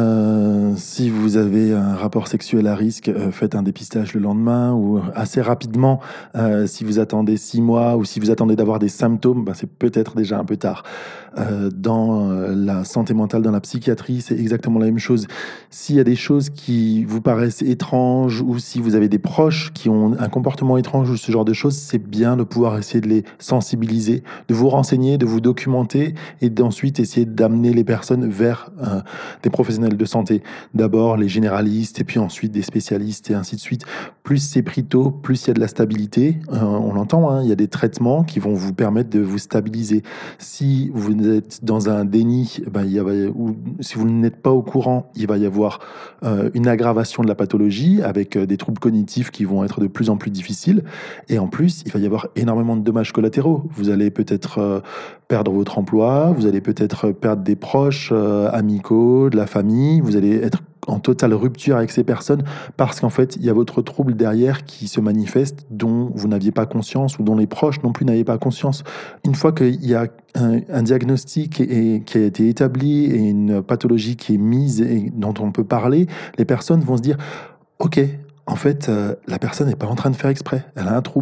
Si vous avez un rapport sexuel à risque, faites un dépistage le lendemain ou assez rapidement. Si vous attendez 6 mois ou si vous attendez d'avoir des symptômes, c'est peut-être déjà un peu tard. Dans la santé mentale, dans la psychiatrie, c'est exactement la même chose. S'il y a des choses qui vous paraissent étranges ou si vous avez des proches qui ont un comportement étrange ou ce genre de choses, c'est bien de pouvoir essayer de les sensibiliser, de vous renseigner, de vous documenter et d'ensuite essayer d'amener les personnes vers des professionnels de santé. D'abord les généralistes et puis ensuite des spécialistes et ainsi de suite. Plus c'est pris tôt, plus il y a de la stabilité. On l'entend, il y a des traitements qui vont vous permettre de vous stabiliser. Si vous êtes dans un déni, ou si vous n'êtes pas au courant, il va y avoir une aggravation de la pathologie avec des troubles cognitifs qui vont être de plus en plus difficiles. Et en plus, il va y avoir énormément de dommages collatéraux. Vous allez peut-être perdre votre emploi, vous allez peut-être perdre des proches amicaux, de la famille, vous allez être en totale rupture avec ces personnes parce qu'en fait, il y a votre trouble derrière qui se manifeste dont vous n'aviez pas conscience ou dont les proches non plus n'avaient pas conscience. Une fois qu'il y a un diagnostic qui a été établi et une pathologie qui est mise et dont on peut parler, les personnes vont se dire « Ok, en fait, la personne n'est pas en train de faire exprès, elle a un trouble. »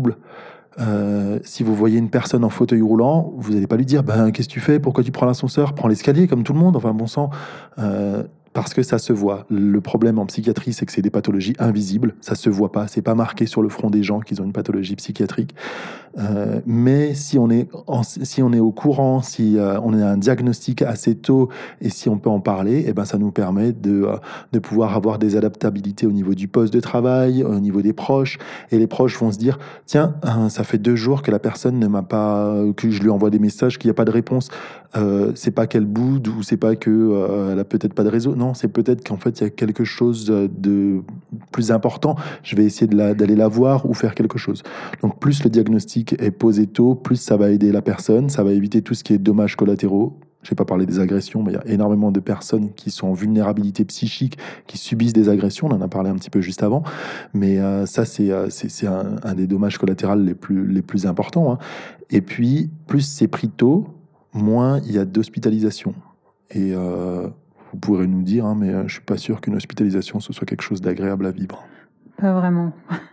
Si vous voyez une personne en fauteuil roulant, vous n'allez pas lui dire qu'est-ce que tu fais, pourquoi tu prends l'ascenseur, prends l'escalier comme tout le monde, enfin bon sang, parce que ça se voit. Le problème en psychiatrie, c'est que c'est des pathologies invisibles, ça se voit pas, c'est pas marqué sur le front des gens qu'ils ont une pathologie psychiatrique. Mais si on est au courant, si on a un diagnostic assez tôt et si on peut en parler, ça nous permet de pouvoir avoir des adaptabilités au niveau du poste de travail, au niveau des proches. Et les proches vont se dire tiens, ça fait 2 jours que la personne ne m'a pas, que je lui envoie des messages, qu'il n'y a pas de réponse. C'est pas qu'elle boude ou c'est pas que elle a peut-être pas de réseau. Non, c'est peut-être qu'en fait il y a quelque chose de plus important. Je vais essayer d'aller la voir ou faire quelque chose. Donc plus le diagnostic est posé tôt, plus ça va aider la personne, ça va éviter tout ce qui est dommages collatéraux. Je n'ai pas parlé des agressions, mais il y a énormément de personnes qui sont en vulnérabilité psychique, qui subissent des agressions. On en a parlé un petit peu juste avant. Mais ça, c'est un des dommages collatéraux les plus importants. Et puis, plus c'est pris tôt, moins il y a d'hospitalisation. Et vous pourrez nous dire, mais je ne suis pas sûr qu'une hospitalisation, ce soit quelque chose d'agréable à vivre. Pas vraiment.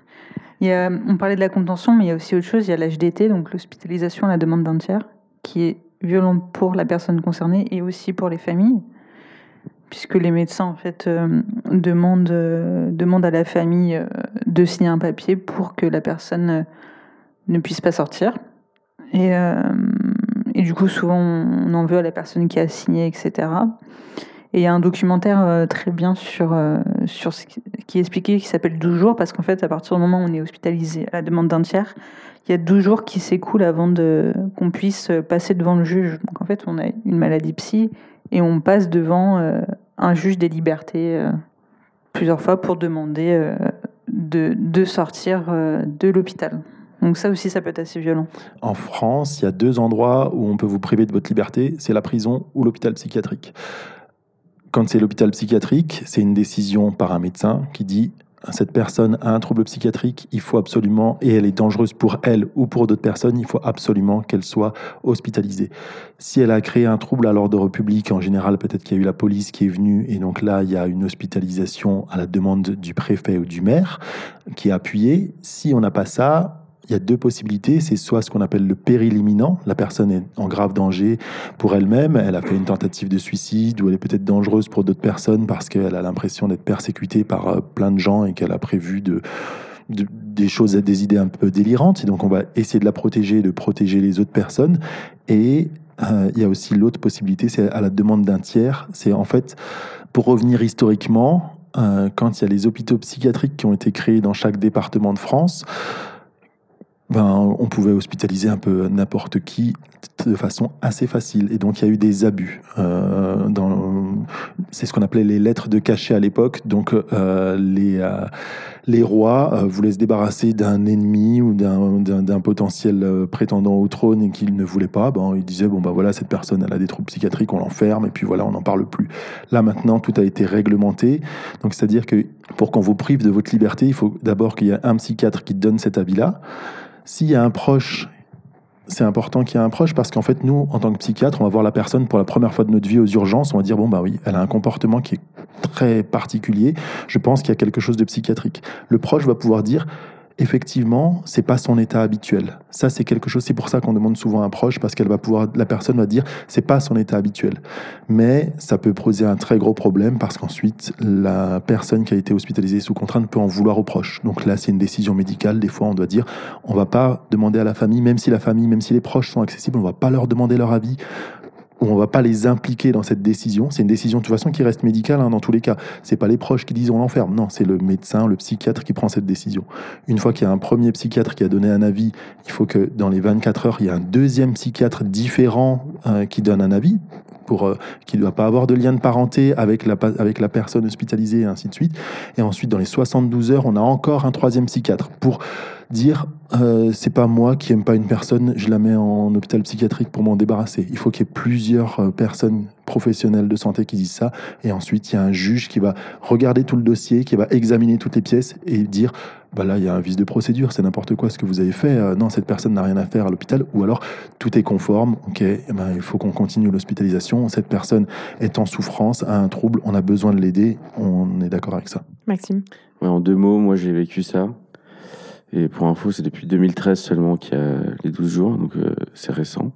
On parlait de la contention, mais il y a aussi autre chose. Il y a l'HDT, donc l'hospitalisation à la demande d'un tiers, qui est violent pour la personne concernée et aussi pour les familles, puisque les médecins en fait demandent à la famille de signer un papier pour que la personne ne puisse pas sortir. Et du coup, souvent, on en veut à la personne qui a signé, etc. Et il y a un documentaire très bien sur ce qui est expliqué, qui s'appelle 12 jours, parce qu'en fait, à partir du moment où on est hospitalisé à la demande d'un tiers, il y a 12 jours qui s'écoulent avant qu'on puisse passer devant le juge. Donc en fait, on a une maladie psy et on passe devant un juge des libertés plusieurs fois pour demander de sortir de l'hôpital. Donc ça aussi, ça peut être assez violent. En France, il y a 2 endroits où on peut vous priver de votre liberté, c'est la prison ou l'hôpital psychiatrique. Quand c'est l'hôpital psychiatrique, c'est une décision par un médecin qui dit cette personne a un trouble psychiatrique, il faut absolument, et elle est dangereuse pour elle ou pour d'autres personnes, il faut absolument qu'elle soit hospitalisée. Si elle a créé un trouble à l'ordre public, en général, peut-être qu'il y a eu la police qui est venue, et donc là, il y a une hospitalisation à la demande du préfet ou du maire qui est appuyée. Si on n'a pas ça, il y a 2 possibilités, c'est soit ce qu'on appelle le péril imminent, la personne est en grave danger pour elle-même, elle a fait une tentative de suicide ou elle est peut-être dangereuse pour d'autres personnes parce qu'elle a l'impression d'être persécutée par plein de gens et qu'elle a prévu des choses, des idées un peu délirantes, et donc on va essayer de la protéger, de protéger les autres personnes. Et il y a aussi l'autre possibilité, c'est à la demande d'un tiers, c'est en fait, pour revenir historiquement, quand il y a les hôpitaux psychiatriques qui ont été créés dans chaque département de France, on pouvait hospitaliser un peu n'importe qui de façon assez facile. Et donc, il y a eu des abus. C'est ce qu'on appelait les lettres de cachet à l'époque. Donc, les rois voulaient se débarrasser d'un ennemi ou d'un potentiel prétendant au trône et qu'ils ne voulaient pas. Ils disaient, voilà, cette personne, elle a des troubles psychiatriques, on l'enferme, et puis voilà, on n'en parle plus. Là, maintenant, tout a été réglementé. Donc, c'est-à-dire que pour qu'on vous prive de votre liberté, il faut d'abord qu'il y ait un psychiatre qui donne cet avis-là. S'il y a un proche c'est important qu'il y ait un proche parce qu'en fait, nous, en tant que psychiatre, on va voir la personne pour la première fois de notre vie aux urgences. On va dire, bon, bah oui, elle a un comportement qui est très particulier. Je pense qu'il y a quelque chose de psychiatrique. Le proche va pouvoir dire, effectivement, c'est pas son état habituel. Ça, c'est quelque chose. C'est pour ça qu'on demande souvent un proche parce la personne va dire, c'est pas son état habituel. Mais ça peut poser un très gros problème parce qu'ensuite, la personne qui a été hospitalisée sous contrainte peut en vouloir au proche. Donc là, c'est une décision médicale. Des fois, on doit dire, on va pas demander à la famille, même si les proches sont accessibles, on va pas leur demander leur avis. Où on va pas les impliquer dans cette décision. C'est une décision de toute façon qui reste médicale dans tous les cas. C'est pas les proches qui disent on l'enferme. Non, c'est le médecin, le psychiatre qui prend cette décision. Une fois qu'il y a un premier psychiatre qui a donné un avis, il faut que dans les 24 heures, il y ait un deuxième psychiatre différent qui donne un avis qui ne doit pas avoir de lien de parenté avec la personne hospitalisée et ainsi de suite. Et ensuite, dans les 72 heures, on a encore un troisième psychiatre pour dire c'est pas moi qui aime pas une personne, je la mets en hôpital psychiatrique pour m'en débarrasser. Il faut qu'il y ait plusieurs personnes professionnels de santé qui disent ça, et ensuite il y a un juge qui va regarder tout le dossier, qui va examiner toutes les pièces et dire bah là il y a un vice de procédure, c'est n'importe quoi ce que vous avez fait, non cette personne n'a rien à faire à l'hôpital, ou alors tout est conforme, ok, il faut qu'on continue l'hospitalisation, cette personne est en souffrance, a un trouble, on a besoin de l'aider, on est d'accord avec ça. Maxime? Ouais, en 2 mots, moi j'ai vécu ça. Et pour info, c'est depuis 2013 seulement qu'il y a les 12 jours, donc c'est récent.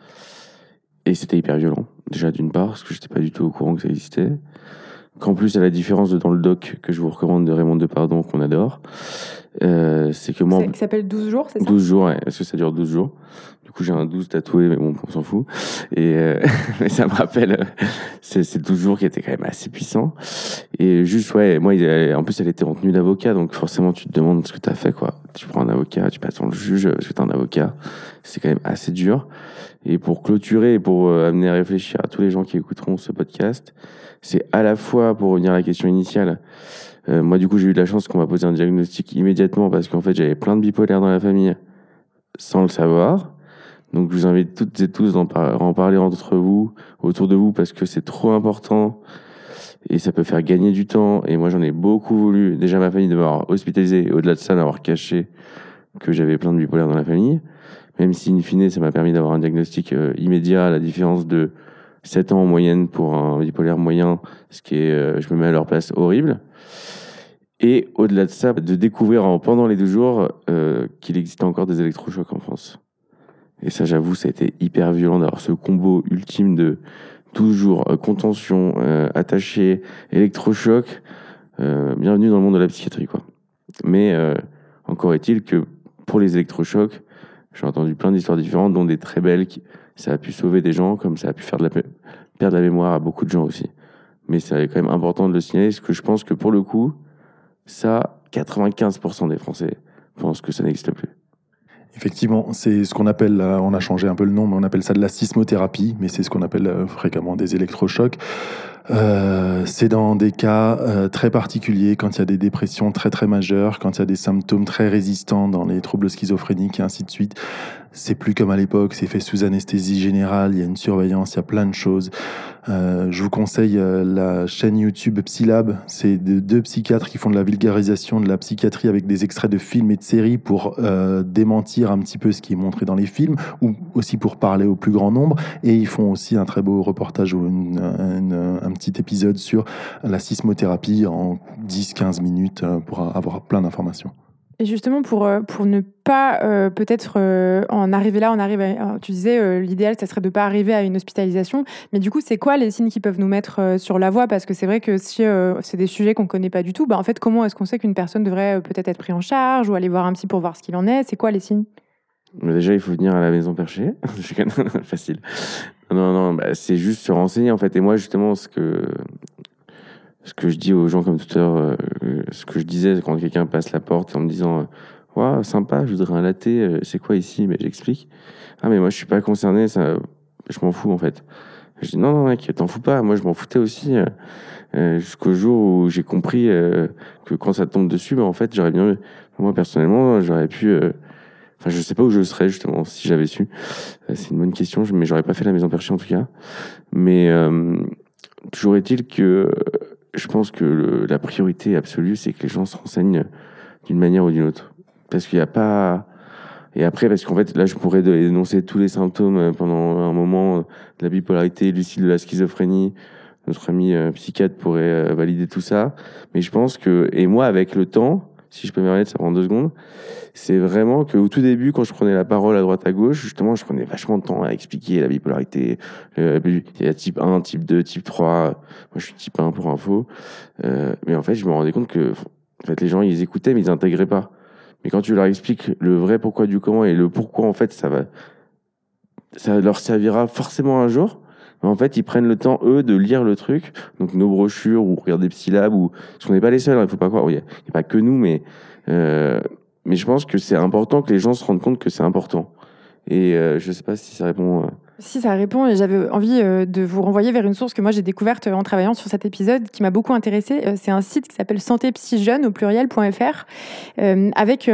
Et c'était hyper violent, déjà d'une part, parce que j'étais pas du tout au courant que ça existait. Qu'en plus, à la différence de dans le doc que je vous recommande de Raymond Depardon, qu'on adore, c'est que moi... Qui s'appelle 12 jours, c'est ça? 12 jours, ouais, parce que ça dure 12 jours. Du coup, j'ai un 12 tatoué, mais bon, on s'en fout. Et mais ça me rappelle ces 12 jours qui étaient quand même assez puissants. Et juste, ouais, moi, en plus, elle était en tenue d'avocat, donc forcément, tu te demandes ce que t'as fait, quoi. Tu prends un avocat, tu passes devant le juge, parce que t'es un avocat. C'est quand même assez dur. Et pour clôturer, et pour amener à réfléchir à tous les gens qui écouteront ce podcast, c'est à la fois, pour revenir à la question initiale, moi, du coup, j'ai eu de la chance qu'on m'a posé un diagnostic immédiatement parce qu'en fait, j'avais plein de bipolaires dans la famille sans le savoir. Donc, je vous invite toutes et tous à en parler entre vous, autour de vous, parce que c'est trop important et ça peut faire gagner du temps. Et moi, j'en ai beaucoup voulu. Déjà, ma famille de m'avoir hospitalisé et au-delà de ça, d'avoir caché que j'avais plein de bipolaires dans la famille. Même si, in fine, ça m'a permis d'avoir un diagnostic immédiat, à la différence de 7 ans en moyenne pour un bipolaire moyen, ce qui est, je me mets à leur place, horrible. Et au-delà de ça, de découvrir pendant les 2 jours qu'il existait encore des électrochocs en France. Et ça, j'avoue, ça a été hyper violent d'avoir ce combo ultime de 12 jours, contention, attaché, électrochoc. Bienvenue dans le monde de la psychiatrie, quoi. Mais encore est-il que pour les électrochocs, j'ai entendu plein d'histoires différentes, dont des très belles. Ça a pu sauver des gens, comme ça a pu faire perdre la mémoire à beaucoup de gens aussi. Mais c'est quand même important de le signaler, parce que je pense que pour le coup, ça, 95% des Français pensent que ça n'existe plus. Effectivement, c'est ce qu'on appelle, on a changé un peu le nom, mais on appelle ça de la sismothérapie, mais c'est ce qu'on appelle fréquemment des électrochocs. C'est dans des cas très particuliers, quand il y a des dépressions très très majeures, quand il y a des symptômes très résistants dans les troubles schizophréniques et ainsi de suite. C'est plus comme à l'époque, c'est fait sous anesthésie générale, il y a une surveillance, il y a plein de choses. Je vous conseille la chaîne YouTube Psylab, c'est 2 psychiatres qui font de la vulgarisation de la psychiatrie avec des extraits de films et de séries pour démentir un petit peu ce qui est montré dans les films, ou aussi pour parler au plus grand nombre. Et ils font aussi un très beau reportage ou un petit épisode sur la sismothérapie en 10-15 minutes pour avoir plein d'informations. Et justement, pour ne pas peut-être en arriver là, tu disais l'idéal, ça serait de ne pas arriver à une hospitalisation. Mais du coup, c'est quoi les signes qui peuvent nous mettre sur la voie? Parce que c'est vrai que si c'est des sujets qu'on ne connaît pas du tout, en fait, comment est-ce qu'on sait qu'une personne devrait peut-être être prise en charge ou aller voir un psy pour voir ce qu'il en est? C'est quoi les signes? Déjà, il faut venir à la maison perchée. Facile. Non, c'est juste se renseigner, en fait. Et moi, justement, ce que je dis aux gens comme tout à l'heure, ce que je disais quand quelqu'un passe la porte en me disant « Waouh, sympa, je voudrais un latte, c'est quoi ici ?» Mais j'explique. « Ah, mais moi, je suis pas concerné, ça, je m'en fous, en fait. » Je dis « Non, mec, t'en fous pas. Moi, je m'en foutais aussi jusqu'au jour où j'ai compris que quand ça tombe dessus, en fait, j'aurais bien... Moi, personnellement, j'aurais pu... je sais pas où je serais, justement, si j'avais su. C'est une bonne question, mais j'aurais pas fait la maison perchée, en tout cas. Mais toujours est-il que... Je pense que la priorité absolue, c'est que les gens se renseignent d'une manière ou d'une autre. Parce qu'il n'y a pas Et après, parce qu'en fait, là, je pourrais énoncer tous les symptômes pendant un moment, de la bipolarité, lucide, de la schizophrénie. Notre ami psychiatre pourrait valider tout ça. Mais je pense que, et moi, avec le temps, si je peux me permettre, ça prend 2 secondes, c'est vraiment qu'au tout début, quand je prenais la parole à droite à gauche, justement, je prenais vachement de temps à expliquer la bipolarité. Il y a type 1, type 2, type 3. Moi, je suis type 1 pour info. Mais en fait, je me rendais compte que en fait, les gens, ils écoutaient, mais ils n'intégraient pas. Mais quand tu leur expliques le vrai pourquoi du comment et le pourquoi, en fait, ça leur servira forcément un jour. Mais en fait, ils prennent le temps, eux, de lire le truc. Donc, nos brochures ou regarder Psylab parce qu'on n'est pas les seuls, il faut pas croire. Il y a pas que nous, mais je pense que c'est important que les gens se rendent compte que c'est important. Et je sais pas si ça répond. Si, ça répond, et j'avais envie de vous renvoyer vers une source que moi j'ai découverte en travaillant sur cet épisode qui m'a beaucoup intéressée. C'est un site qui s'appelle santépsyjeune au pluriel.fr avec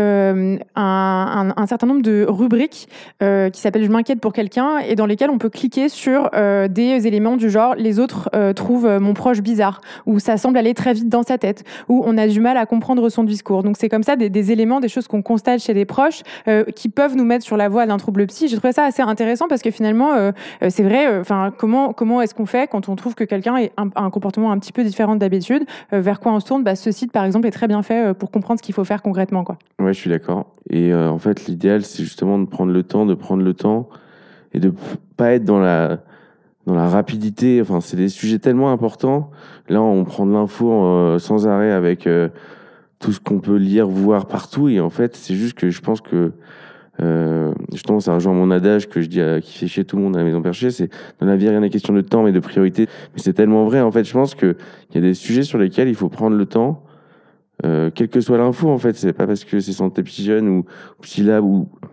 un certain nombre de rubriques qui s'appellent « Je m'inquiète pour quelqu'un » et dans lesquelles on peut cliquer sur des éléments du genre « Les autres trouvent mon proche bizarre » ou « Ça semble aller très vite dans sa tête » ou « On a du mal à comprendre son discours ». Donc c'est comme ça des éléments, des choses qu'on constate chez des proches qui peuvent nous mettre sur la voie d'un trouble psy. J'ai trouvé ça assez intéressant parce que finalement c'est vrai, comment est-ce qu'on fait quand on trouve que quelqu'un a un comportement un petit peu différent d'habitude, vers quoi on se tourne? Ce site, par exemple, est très bien fait pour comprendre ce qu'il faut faire concrètement, quoi. Ouais, je suis d'accord. Et en fait, l'idéal, c'est justement de prendre le temps et de pas être dans la rapidité. Enfin, c'est des sujets tellement importants. Là, on prend de l'info sans arrêt avec tout ce qu'on peut lire, voir partout. Et en fait, c'est juste que je pense que justement, ça rejoint mon adage que je dis qui fait chier tout le monde à la Maison Perchée, c'est dans la vie rien n'est question de temps mais de priorité. Mais c'est tellement vrai. En fait, je pense que il y a des sujets sur lesquels il faut prendre le temps, quelle que soit l'info. En fait, c'est pas parce que c'est Santé Psy Jeune ou Psylab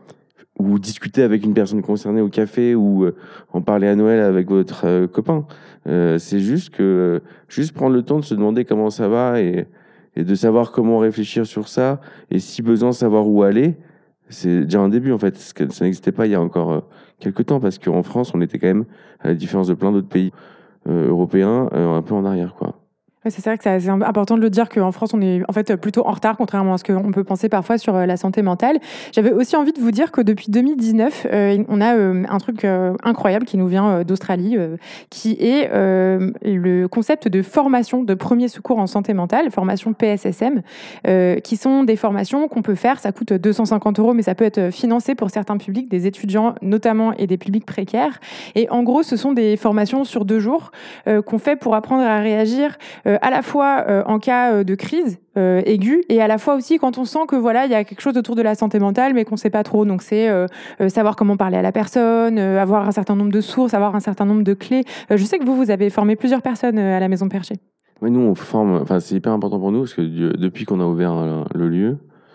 ou discuter avec une personne concernée au café ou en parler à Noël avec votre copain. C'est juste prendre le temps de se demander comment ça va et de savoir comment réfléchir sur ça et si besoin savoir où aller. C'est déjà un début, en fait. Ça n'existait pas il y a encore quelques temps, parce qu'en France, on était quand même, à la différence de plein d'autres pays européens, un peu en arrière, quoi. Ouais, c'est vrai que c'est important de le dire qu'en France, on est en fait plutôt en retard, contrairement à ce qu'on peut penser parfois sur la santé mentale. J'avais aussi envie de vous dire que depuis 2019, on a un truc incroyable qui nous vient d'Australie, qui est le concept de formation de premier secours en santé mentale, formation PSSM, qui sont des formations qu'on peut faire. Ça coûte 250 €, mais ça peut être financé pour certains publics, des étudiants notamment et des publics précaires. Et en gros, ce sont des formations sur 2 jours qu'on fait pour apprendre à réagir à la fois en cas de crise aiguë et à la fois aussi quand on sent que voilà, il y a quelque chose autour de la santé mentale mais qu'on ne sait pas trop. Donc c'est savoir comment parler à la personne, avoir un certain nombre de sources, avoir un certain nombre de clés. Je sais que vous avez formé plusieurs personnes à la Maison Perchée. Oui, nous on forme, enfin c'est hyper important pour nous parce que depuis qu'on a ouvert le lieu,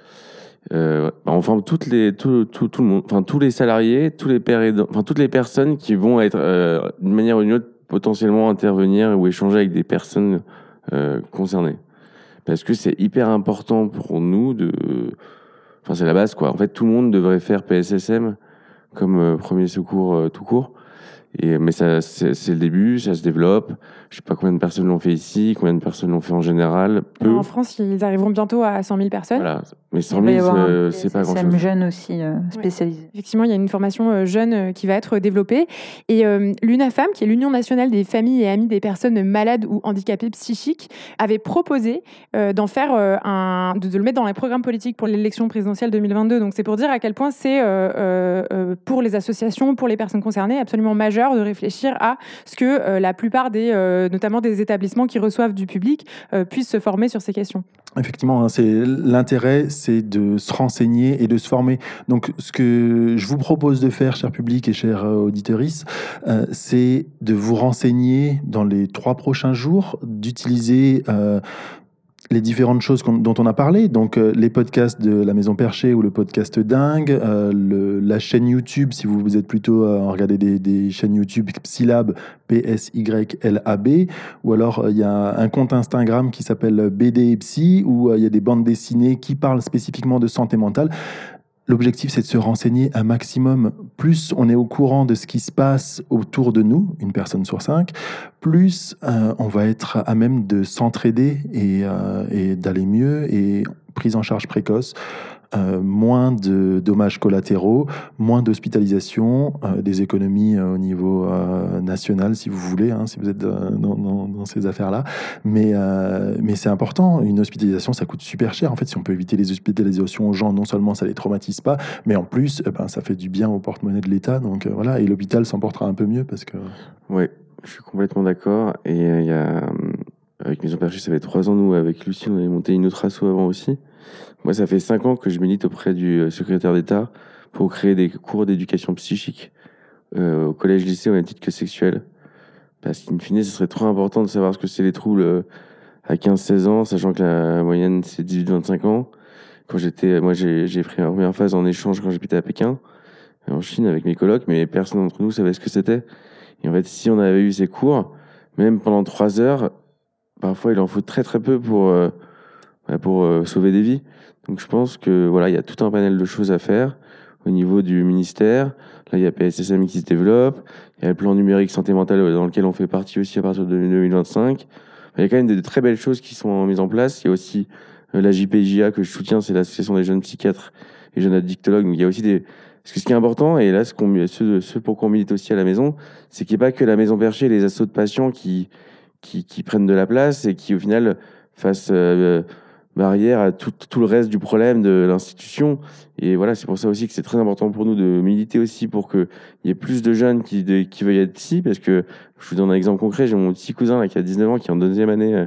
on forme tout le monde, enfin tous les salariés, tous les pères aidants, enfin toutes les personnes qui vont être d'une manière ou d'une autre potentiellement intervenir ou échanger avec des personnes concernées. Parce que c'est hyper important pour nous enfin c'est la base, quoi. En fait, tout le monde devrait faire PSSM comme premier secours tout court. Mais ça, c'est le début, ça se développe. Je sais pas combien de personnes l'ont fait ici, combien de personnes l'ont fait en général. Peu. En France, ils arriveront bientôt à 100 000 personnes. Voilà. Mais 100 000, c'est pas grand-chose. PSSM jeune aussi, spécialisé. Ouais. Effectivement, il y a une formation jeune qui va être développée. Et l'UNAFAM, qui est l'Union nationale des familles et amis des personnes malades ou handicapées psychiques, avait proposé d'en faire de le mettre dans les programmes politiques pour l'élection présidentielle 2022. Donc c'est pour dire à quel point c'est pour les associations, pour les personnes concernées, absolument majeur de réfléchir à ce que la plupart notamment des établissements qui reçoivent du public puissent se former sur ces questions. Effectivement, l'intérêt, c'est de se renseigner et de se former. Donc, ce que je vous propose de faire, cher public et chers auditeuristes, c'est de vous renseigner dans les 3 prochains jours, d'utiliser les différentes choses dont on a parlé, donc les podcasts de la Maison Perchée ou le podcast Dingue, la chaîne YouTube, si vous êtes plutôt à regarder des chaînes YouTube Psylab, PSYLAB, ou alors il y a un compte Instagram qui s'appelle BD et Psy, où il y a des bandes dessinées qui parlent spécifiquement de santé mentale. L'objectif, c'est de se renseigner un maximum. Plus on est au courant de ce qui se passe autour de nous, une personne sur 5, plus on va être à même de s'entraider et d'aller mieux, et prise en charge précoce, moins de dommages collatéraux, moins d'hospitalisation, des économies au niveau national, si vous voulez, si vous êtes dans ces affaires-là. Mais c'est important. Une hospitalisation, ça coûte super cher. En fait, si on peut éviter les hospitalisations aux gens, non seulement ça les traumatise pas, mais en plus, ça fait du bien au porte-monnaie de l'État. Donc voilà, et l'hôpital s'en portera un peu mieux parce que... Ouais, je suis complètement d'accord. Et il y a... Avec Maison Perchée, ça fait 3 ans, nous, avec Lucie, on avait monté une autre asso avant aussi. Moi, ça fait 5 ans que je milite auprès du secrétaire d'État pour créer des cours d'éducation psychique au collège-lycée au même titre que sexuel. Parce qu'in fine, ce serait trop important de savoir ce que c'est les troubles à 15-16 ans, sachant que la moyenne, c'est 18-25 ans. Moi, j'ai pris ma première phase en échange quand j'habitais à Pékin, en Chine, avec mes colocs, mais personne d'entre nous savait ce que c'était. Et en fait, si on avait eu ces cours, même pendant 3 heures, parfois, il en faut très très peu pour sauver des vies. Donc je pense que voilà, il y a tout un panel de choses à faire au niveau du ministère. Là, il y a PSSM qui se développe, il y a le plan numérique santé mentale dans lequel on fait partie aussi à partir de 2025. Il y a quand même de très belles choses qui sont mises en place. Il y a aussi la JPJA que je soutiens, c'est l'association des jeunes psychiatres et jeunes addictologues. Donc il y a aussi parce que ce qui est important, et là ce pour qu'on milite aussi à la maison, c'est qu'il n'y ait pas que la Maison Perchée et les assos de patients qui prennent de la place et qui au final fassent barrière à tout le reste du problème de l'institution. Et voilà, c'est pour ça aussi que c'est très important pour nous de militer aussi pour qu'il y ait plus de jeunes qui veuillent être psy, parce que je vous donne un exemple concret, j'ai mon petit cousin là, qui a 19 ans, qui est en 2e année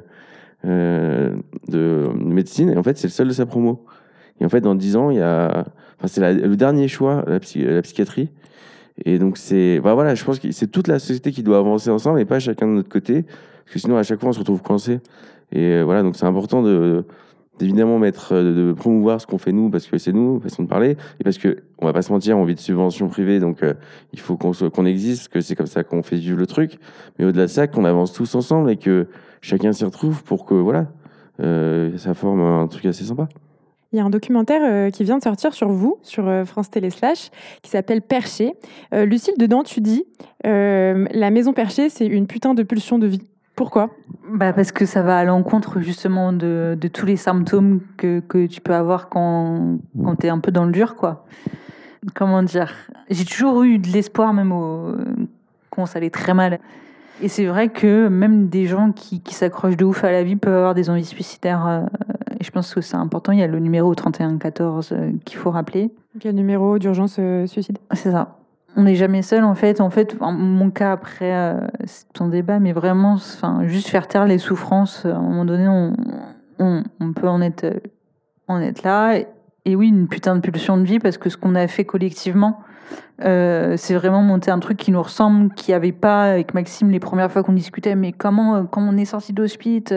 de médecine, et en fait c'est le seul de sa promo. Et en fait dans 10 ans, c'est le dernier choix, la psychiatrie. Et donc voilà, je pense que c'est toute la société qui doit avancer ensemble et pas chacun de notre côté, parce que sinon à chaque fois on se retrouve coincé. Et voilà, donc c'est important d'évidemment de promouvoir ce qu'on fait nous, parce que c'est nous, façon de parler, et parce que on va pas se mentir, on vit de subventions privées, donc il faut qu'on existe, parce que c'est comme ça qu'on fait vivre le truc. Mais au-delà de ça, qu'on avance tous ensemble et que chacun s'y retrouve pour que voilà, ça forme un truc assez sympa. Il y a un documentaire qui vient de sortir sur vous, sur France Télé Slash, qui s'appelle Perché. Lucille, dedans, tu dis la Maison Perchée, c'est une putain de pulsion de vie. Pourquoi ? Parce que ça va à l'encontre justement de tous les symptômes que tu peux avoir quand t'es un peu dans le dur, quoi. Comment dire ? J'ai toujours eu de l'espoir, même quand ça allait très mal. Et c'est vrai que même des gens qui s'accrochent de ouf à la vie peuvent avoir des envies suicidaires. Et je pense que c'est important. Il y a le numéro 3114 qu'il faut rappeler. Quel numéro d'urgence suicide ? C'est ça. On n'est jamais seul, en fait, mon cas, après, c'est ton débat, mais vraiment, juste faire taire les souffrances, à un moment donné, on peut en être là. Et oui, une putain de pulsion de vie, parce que ce qu'on a fait collectivement, c'est vraiment monter un truc qui nous ressemble, qu'il n'y avait pas avec Maxime les premières fois qu'on discutait, mais comment on est sorti d'hospice,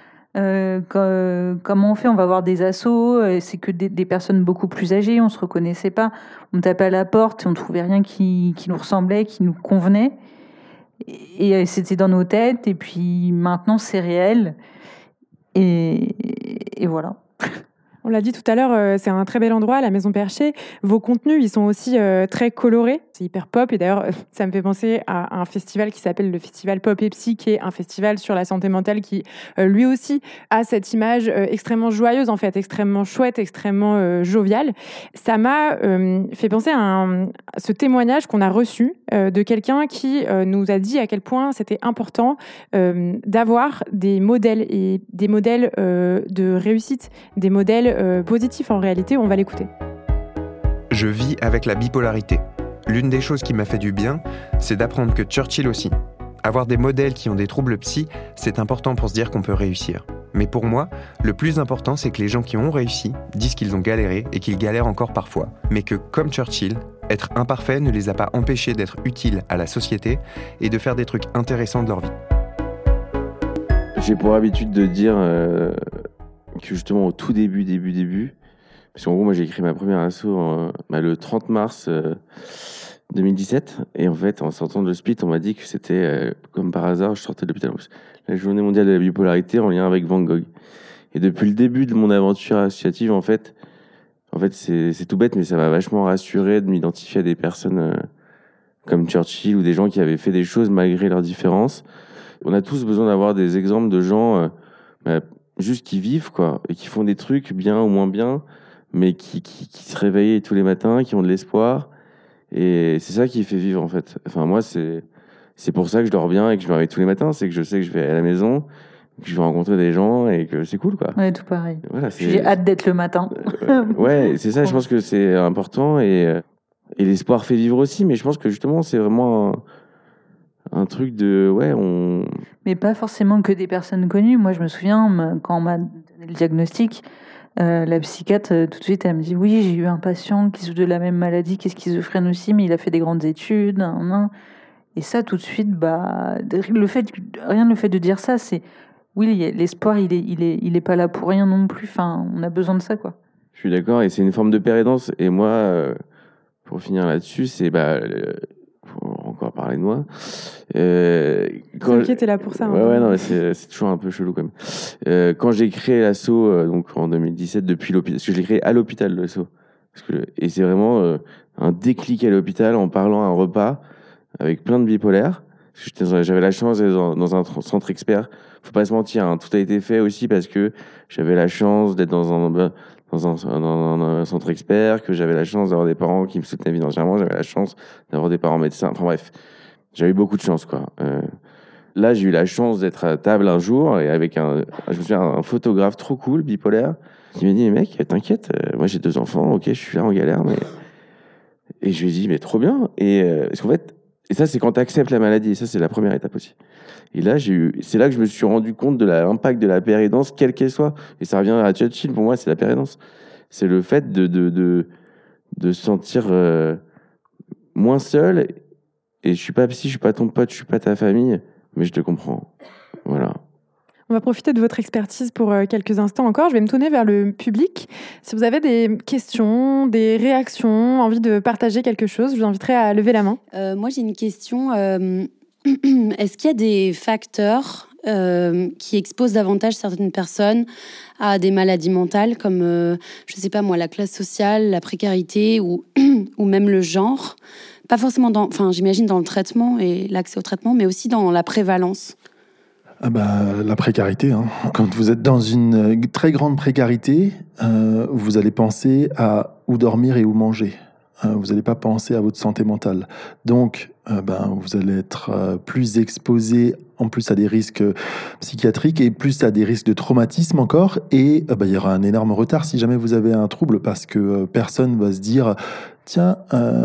comment on fait ? On va voir des assos, c'est que des personnes beaucoup plus âgées, on se reconnaissait pas, on tapait à la porte et on trouvait rien qui nous ressemblait, qui nous convenait, et c'était dans nos têtes, et puis maintenant c'est réel, et voilà. On l'a dit tout à l'heure, c'est un très bel endroit, la Maison Perchée. Vos contenus, ils sont aussi très colorés. C'est hyper pop. Et d'ailleurs, ça me fait penser à un festival qui s'appelle le Festival Pop et Psy, qui est un festival sur la santé mentale qui, lui aussi, a cette image extrêmement joyeuse, en fait, extrêmement chouette, extrêmement joviale. Ça m'a fait penser à ce témoignage qu'on a reçu de quelqu'un qui nous a dit à quel point c'était important d'avoir des modèles, et des modèles de réussite, des modèles positif en réalité. On va l'écouter. Je vis avec la bipolarité. L'une des choses qui m'a fait du bien, c'est d'apprendre que Churchill aussi. Avoir des modèles qui ont des troubles psy, c'est important pour se dire qu'on peut réussir. Mais pour moi, le plus important, c'est que les gens qui ont réussi disent qu'ils ont galéré et qu'ils galèrent encore parfois. Mais que, comme Churchill, être imparfait ne les a pas empêchés d'être utiles à la société et de faire des trucs intéressants de leur vie. J'ai pour habitude de dire que justement au tout début, parce qu'en gros moi j'ai écrit ma première asso le 30 mars 2017, et en fait en sortant de l'hospice on m'a dit que c'était comme par hasard, je sortais de l'hôpital, la journée mondiale de la bipolarité en lien avec Van Gogh. Et depuis le début de mon aventure associative, en fait c'est tout bête, mais ça m'a vachement rassuré de m'identifier à des personnes comme Churchill ou des gens qui avaient fait des choses malgré leurs différences. On a tous besoin d'avoir des exemples de gens juste qui vivent, quoi, et qui font des trucs bien ou moins bien, mais qui se réveillent tous les matins, qui ont de l'espoir. Et c'est ça qui fait vivre, en fait. Enfin, moi, c'est pour ça que je dors bien et que je me réveille tous les matins. C'est que je sais que je vais à la maison, que je vais rencontrer des gens et que c'est cool, quoi. Ouais, tout pareil. Voilà, J'ai hâte d'être le matin. Ouais, c'est ça. Je pense que c'est important et l'espoir fait vivre aussi. Mais je pense que justement, c'est vraiment un truc de Mais pas forcément que des personnes connues. Moi, je me souviens quand on m'a donné le diagnostic, la psychiatre tout de suite elle me dit oui, j'ai eu un patient qui souffre de la même maladie, qui est schizophrène aussi, mais il a fait des grandes études. Et ça, tout de suite, le fait de dire ça, c'est oui, l'espoir, il est pas là pour rien non plus. Enfin, on a besoin de ça, quoi. Je suis d'accord, et c'est une forme de pérédance. Et moi, pour finir là-dessus, c'est pour encore parler de moi. Ok, t'es là pour ça. Ouais, non, mais c'est toujours un peu chelou quand même. Quand j'ai créé l'asso, donc en 2017, depuis l'hôpital, parce que je l'ai créé à l'hôpital, l'asso. Et c'est vraiment un déclic à l'hôpital en parlant à un repas avec plein de bipolaires. J'avais la chance d'être dans un centre expert. Faut pas se mentir, hein, tout a été fait aussi parce que j'avais la chance d'être dans un centre expert, que j'avais la chance d'avoir des parents qui me soutenaient financièrement, j'avais la chance d'avoir des parents médecins. Enfin bref, j'avais eu beaucoup de chance, quoi. Là, j'ai eu la chance d'être à table un jour et avec je me souviens, un photographe trop cool, bipolaire, qui m'a dit, mec, t'inquiète, moi j'ai 2 enfants, ok, je suis là en galère, mais... Et je lui ai dit, mais trop bien. Parce qu'en fait, et ça, c'est quand tu acceptes la maladie. Et ça, c'est la première étape aussi. Et là, c'est là que je me suis rendu compte de l'impact de la pérédance, quelle qu'elle soit. Et ça revient à Churchill, pour moi, c'est la pérédance. C'est le fait de se sentir moins seul. Et je suis pas psy, je suis pas ton pote, je suis pas ta famille, mais je te comprends. Voilà. On va profiter de votre expertise pour quelques instants encore. Je vais me tourner vers le public. Si vous avez des questions, des réactions, envie de partager quelque chose, je vous inviterai à lever la main. Moi, j'ai une question. Est-ce qu'il y a des facteurs qui exposent davantage certaines personnes à des maladies mentales comme, je sais pas moi, la classe sociale, la précarité ou même le genre? Pas forcément j'imagine dans le traitement et l'accès au traitement, mais aussi dans la prévalence. La précarité. Hein. Quand vous êtes dans une très grande précarité, vous allez penser à où dormir et où manger. Vous n'allez pas penser à votre santé mentale. Donc, vous allez être plus exposé en plus à des risques psychiatriques et plus à des risques de traumatisme encore. Et il y aura un énorme retard si jamais vous avez un trouble parce que personne va se dire tiens,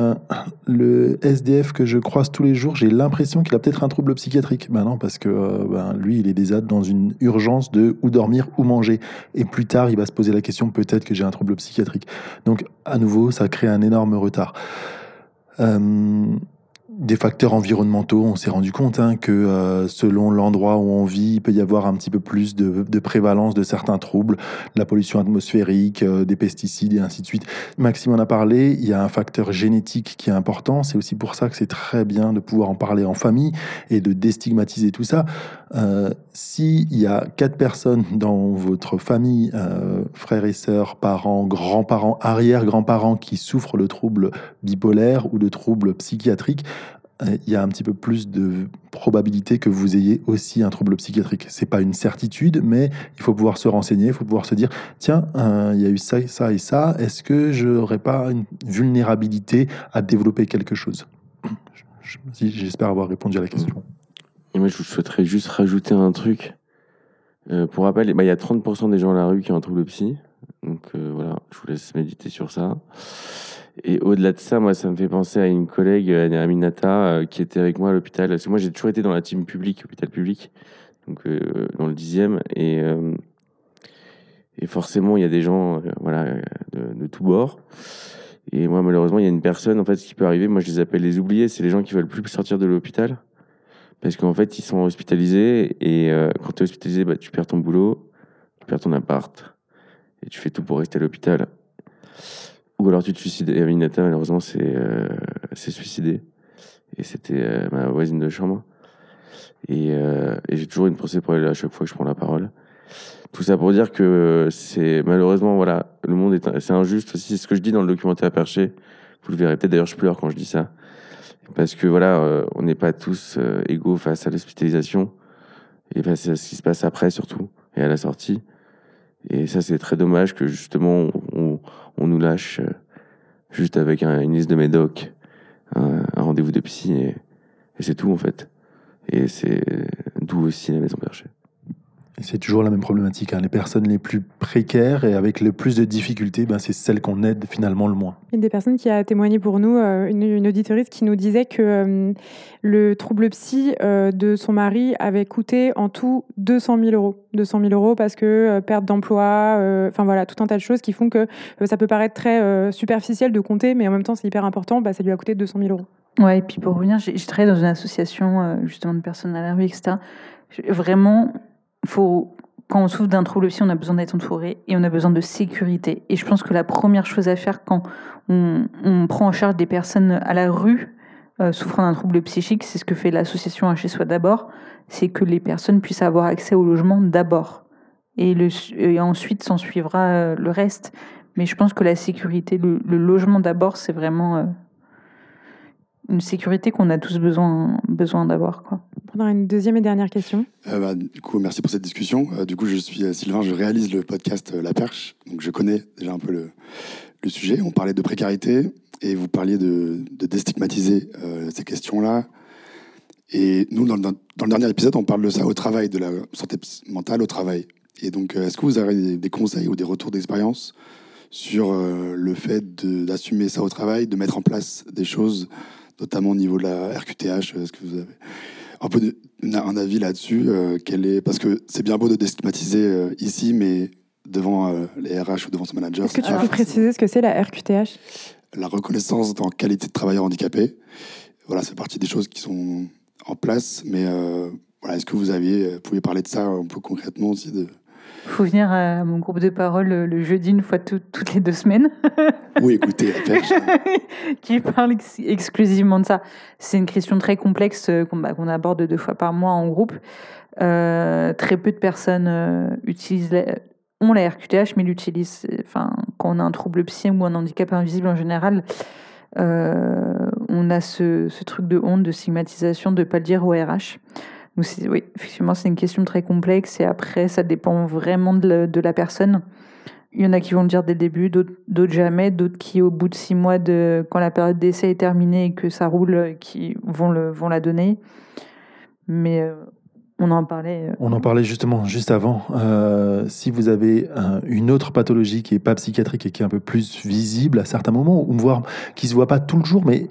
le SDF que je croise tous les jours, j'ai l'impression qu'il a peut-être un trouble psychiatrique. Ben non, parce que lui, il est déjà dans une urgence de où dormir, où manger. Et plus tard, il va se poser la question, peut-être que j'ai un trouble psychiatrique. Donc, à nouveau, ça crée un énorme retard. Des facteurs environnementaux, on s'est rendu compte que selon l'endroit où on vit, il peut y avoir un petit peu plus de prévalence de certains troubles, la pollution atmosphérique, des pesticides et ainsi de suite. Maxime en a parlé, il y a un facteur génétique qui est important, c'est aussi pour ça que c'est très bien de pouvoir en parler en famille et de déstigmatiser tout ça. S'il y a 4 personnes dans votre famille, frères et sœurs, parents, grands-parents, arrière-grands-parents qui souffrent de troubles bipolaires ou de troubles psychiatriques, il y a un petit peu plus de probabilité que vous ayez aussi un trouble psychiatrique. C'est pas une certitude, mais il faut pouvoir se renseigner, il faut pouvoir se dire tiens, il y a eu ça et ça et ça, est-ce que je n'aurais pas une vulnérabilité à développer quelque chose? J'espère avoir répondu à la question. Et moi, je souhaiterais juste rajouter un truc. Pour rappel, il y a 30% des gens à la rue qui ont un trouble psy. Donc voilà, je vous laisse méditer sur ça. Et au-delà de ça, moi, ça me fait penser à une collègue, Aminata, qui était avec moi à l'hôpital. Parce que moi, j'ai toujours été dans la team publique, hôpital public, donc dans le 10e. Et forcément, il y a des gens de tous bords. Et moi, malheureusement, il y a une personne, en fait, ce qui peut arriver, moi, je les appelle les oubliés, c'est les gens qui veulent plus sortir de l'hôpital. Parce qu'en fait, ils sont hospitalisés. Et quand tu es hospitalisé, tu perds ton boulot, tu perds ton appart. Et tu fais tout pour rester à l'hôpital. Ou alors tu te suicides. Et Aminata, malheureusement, s'est suicidée. Et c'était ma voisine de chambre. Et j'ai toujours une pensée pour elle à chaque fois que je prends la parole. Tout ça pour dire que c'est malheureusement, voilà, le monde c'est injuste aussi. C'est ce que je dis dans le documentaire Perché. Vous le verrez peut-être, d'ailleurs, je pleure quand je dis ça. Parce que voilà, on n'est pas tous égaux face à l'hospitalisation et face à ce qui se passe après surtout et à la sortie. Et ça, c'est très dommage que justement on nous lâche juste avec une liste de médoc, un rendez-vous de psy et c'est tout en fait. Et c'est d'où aussi la Maison Perchée. Et c'est toujours la même problématique. Les personnes les plus précaires et avec le plus de difficultés, c'est celles qu'on aide finalement le moins. Une des personnes qui a témoigné pour nous, une auditrice qui nous disait que le trouble psy de son mari avait coûté en tout 200 000 euros. 200 000 euros parce que perte d'emploi, voilà, tout un tas de choses qui font que ça peut paraître très superficiel de compter, mais en même temps c'est hyper important, ça lui a coûté 200 000 euros. Ouais, et puis pour revenir, j'ai travaillé dans une association justement de personnes à la rue, etc. Vraiment, quand on souffre d'un trouble psy, on a besoin d'être entouré et on a besoin de sécurité. Et je pense que la première chose à faire quand on prend en charge des personnes à la rue souffrant d'un trouble psychique, c'est ce que fait l'association Chez Soi d'abord, c'est que les personnes puissent avoir accès au logement d'abord. Et ensuite s'en suivra le reste. Mais je pense que la sécurité, le logement d'abord, c'est vraiment une sécurité qu'on a tous besoin d'avoir, quoi. On a une deuxième et dernière question. Du coup, merci pour cette discussion. Du coup, je suis Sylvain, je réalise le podcast La Perche, donc je connais déjà un peu le sujet. On parlait de précarité et vous parliez de déstigmatiser ces questions-là. Et nous, dans le dernier épisode, on parle de ça au travail, de la santé mentale au travail. Et donc, est-ce que vous avez des conseils ou des retours d'expérience sur le fait d'assumer ça au travail, de mettre en place des choses, notamment au niveau de la RQTH? Est-ce que vous avez un peu un avis là-dessus parce que c'est bien beau de déstigmatiser ici, mais devant les RH ou devant son manager. Est-ce que tu peux préciser ce que c'est la RQTH? La reconnaissance en qualité de travailleur handicapé. Voilà, c'est partie des choses qui sont en place, mais est-ce que vous pouvez parler de ça un peu concrètement aussi Il faut venir à mon groupe de parole le jeudi une fois toutes les 2 semaines. Oui, écoutez, La Perche. Qui parle exclusivement de ça. C'est une question très complexe qu'on aborde 2 fois par mois en groupe. Très peu de personnes ont la RQTH, mais l'utilisent. Quand on a un trouble psy ou un handicap invisible en général, on a ce truc de honte, de stigmatisation, de ne pas le dire au RH. Donc oui, effectivement, c'est une question très complexe et après, ça dépend vraiment de la personne. Il y en a qui vont le dire dès le début, d'autres jamais, d'autres qui, au bout de 6 mois, quand la période d'essai est terminée et que ça roule, qui vont la donner. Mais on en parlait. On en parlait justement juste avant. Si vous avez une autre pathologie qui n'est pas psychiatrique et qui est un peu plus visible à certains moments, ou voire qui ne se voit pas tout le jour, mais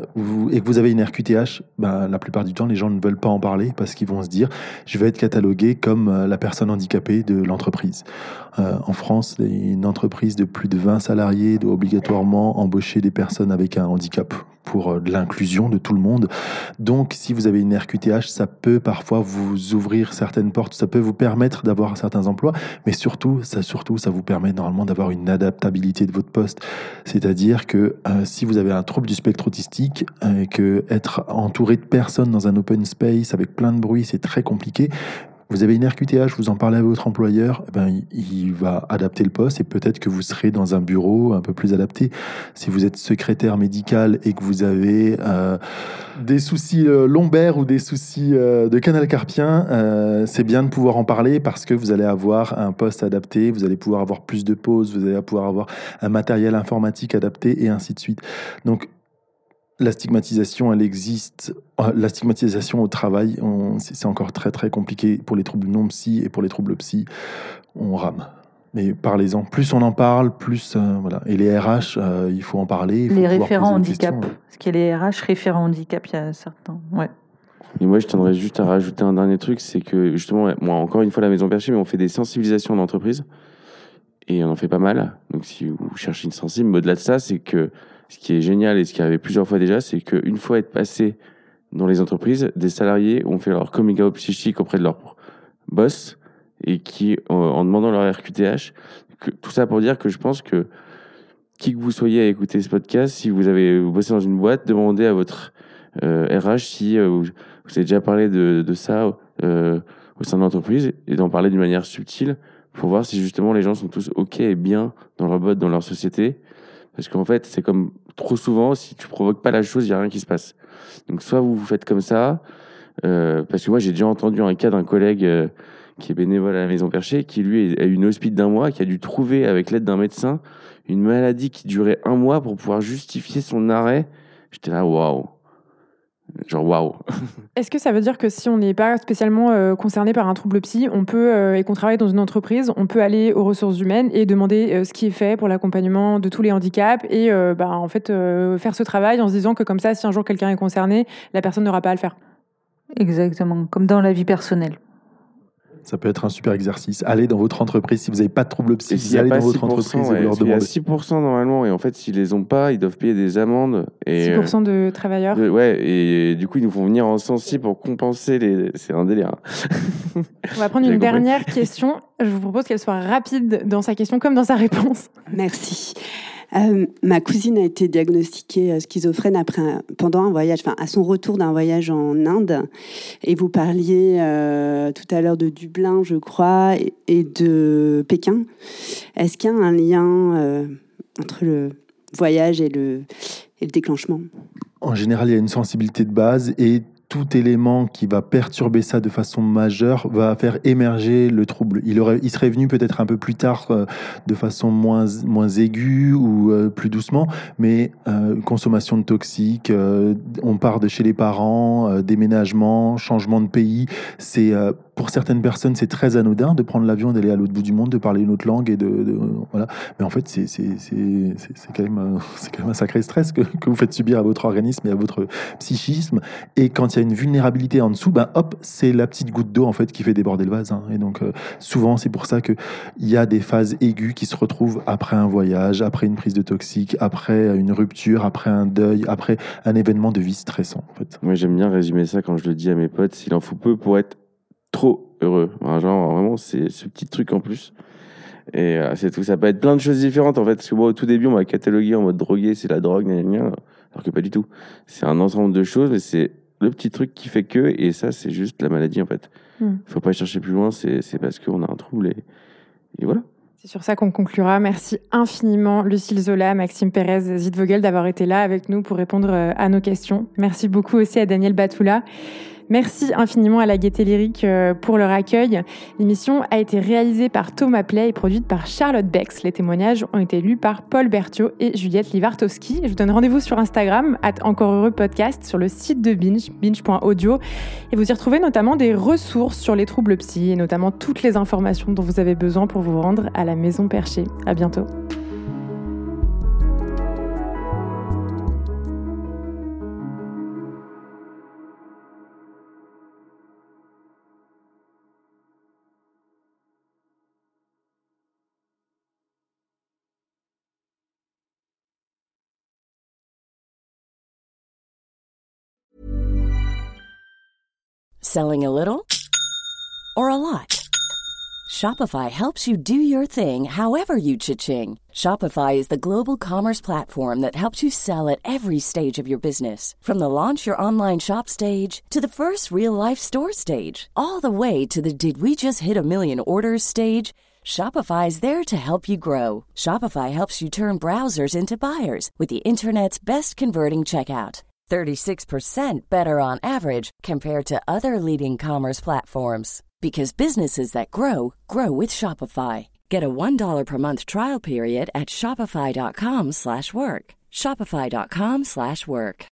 et que vous avez une RQTH, la plupart du temps, les gens ne veulent pas en parler parce qu'ils vont se dire « je vais être catalogué comme la personne handicapée de l'entreprise ». En France, une entreprise de plus de 20 salariés doit obligatoirement embaucher des personnes avec un handicap pour de l'inclusion de tout le monde. Donc, si vous avez une RQTH, ça peut parfois vous ouvrir certaines portes, ça peut vous permettre d'avoir certains emplois, mais surtout, ça vous permet normalement d'avoir une adaptabilité de votre poste. C'est-à-dire que si vous avez un trouble du spectre autistique, que être entouré de personnes dans un open space avec plein de bruit, c'est très compliqué. Vous avez une RQTH, vous en parlez à votre employeur, il va adapter le poste et peut-être que vous serez dans un bureau un peu plus adapté. Si vous êtes secrétaire médical et que vous avez des soucis lombaires ou des soucis de canal carpien, c'est bien de pouvoir en parler parce que vous allez avoir un poste adapté, vous allez pouvoir avoir plus de pauses, vous allez pouvoir avoir un matériel informatique adapté et ainsi de suite. Donc, la stigmatisation, elle existe. La stigmatisation au travail, c'est encore très très compliqué pour les troubles non psy et pour les troubles psy, on rame. Mais parlez-en. Plus on en parle, plus voilà. Et les RH, il faut en parler. Les référents handicap. Parce qu'il y a les RH référents handicap, il y a certains. Ouais. Et moi, je tiendrais juste à rajouter un dernier truc, c'est que justement, moi, encore une fois, la Maison Perchée, mais on fait des sensibilisations en entreprise et on en fait pas mal. Donc, si vous cherchez une sensible, mais au-delà de ça, c'est que ce qui est génial et ce qui arrive plusieurs fois déjà, c'est qu'une fois être passé dans les entreprises, des salariés ont fait leur coming out psychique auprès de leur boss et qui, en demandant leur RQTH, tout ça pour dire que je pense que qui que vous soyez à écouter ce podcast, si vous bossé dans une boîte, demandez à votre RH si vous avez déjà parlé de ça au sein de l'entreprise et d'en parler d'une manière subtile pour voir si justement les gens sont tous OK et bien dans leur boîte, dans leur société. Parce qu'en fait, c'est comme trop souvent, si tu provoques pas la chose, il n'y a rien qui se passe. Donc, soit vous faites comme ça, parce que moi, j'ai déjà entendu un cas d'un collègue qui est bénévole à la Maison Perchée, qui lui a eu une hospice d'1 mois, qui a dû trouver, avec l'aide d'un médecin, une maladie qui durait 1 mois pour pouvoir justifier son arrêt. J'étais là, waouh. Genre, waouh. Est-ce que ça veut dire que si on n'est pas spécialement concerné par un trouble psy, on peut, et qu'on travaille dans une entreprise, on peut aller aux ressources humaines et demander ce qui est fait pour l'accompagnement de tous les handicaps et en fait faire ce travail en se disant que comme ça, si un jour quelqu'un est concerné, la personne n'aura pas à le faire. Exactement, comme dans la vie personnelle. Ça peut être un super exercice. Allez dans votre entreprise, si vous n'avez pas de trouble psy, vous allez dans votre entreprise et vous leur demandez. Il y a 6% normalement, et en fait, s'ils les ont pas, ils doivent payer des amendes. Et 6% de travailleurs. Et du coup, ils nous font venir en Sancy pour compenser les. C'est un délire. On va prendre une dernière question. Je vous propose qu'elle soit rapide dans sa question comme dans sa réponse. Merci. Ma cousine a été diagnostiquée schizophrène pendant un voyage, à son retour d'un voyage en Inde. Et vous parliez tout à l'heure de Dublin, je crois, et de Pékin. Est-ce qu'il y a un lien entre le voyage et le déclenchement ? En général, il y a une sensibilité de base et tout élément qui va perturber ça de façon majeure va faire émerger le trouble. Il serait venu peut-être un peu plus tard de façon moins aiguë ou plus doucement, mais consommation de toxiques, on part de chez les parents, déménagement, changement de pays, c'est pour certaines personnes, c'est très anodin de prendre l'avion, d'aller à l'autre bout du monde, de parler une autre langue et voilà. Mais en fait, c'est quand même un sacré stress que vous faites subir à votre organisme et à votre psychisme. Et quand il y a une vulnérabilité en dessous, c'est la petite goutte d'eau en fait qui fait déborder le vase. Hein. Et donc souvent, c'est pour ça que il y a des phases aiguës qui se retrouvent après un voyage, après une prise de toxique, après une rupture, après un deuil, après un événement de vie stressant. En fait. Moi, j'aime bien résumer ça quand je le dis à mes potes. S'il en faut peu pour être trop heureux. Genre, vraiment, c'est ce petit truc en plus. Et c'est tout. Ça peut être plein de choses différentes, en fait. Parce que moi, au tout début, on m'a catalogué en mode drogué, c'est la drogue, alors que pas du tout. C'est un ensemble de choses, mais c'est le petit truc qui fait que, et ça, c'est juste la maladie, en fait. Faut pas chercher plus loin, c'est parce qu'on a un trouble, et voilà. C'est sur ça qu'on conclura. Merci infiniment, Lucille Zola, Maxime Pérez, Zitvogel, d'avoir été là avec nous pour répondre à nos questions. Merci beaucoup aussi à Daniel Batoula. Merci infiniment à la Gaieté Lyrique pour leur accueil. L'émission a été réalisée par Thomas Play et produite par Charlotte Bex. Les témoignages ont été lus par Paul Berthiaud et Juliette Livartowski. Je vous donne rendez-vous sur Instagram, @encoreheureux-podcast, sur le site de Binge, binge.audio. Et vous y retrouvez notamment des ressources sur les troubles psy et notamment toutes les informations dont vous avez besoin pour vous rendre à la Maison Perchée. À bientôt. Selling a little or a lot? Shopify helps you do your thing however you cha-ching. Shopify is the global commerce platform that helps you sell at every stage of your business. From the launch your online shop stage to the first real-life store stage, all the way to the did we just hit a million orders stage. Shopify is there to help you grow. Shopify helps you turn browsers into buyers with the internet's best converting checkout. 36% better on average compared to other leading commerce platforms. Because businesses that grow, grow with Shopify. Get a $1 per month trial period at shopify.com/work. Shopify.com/work.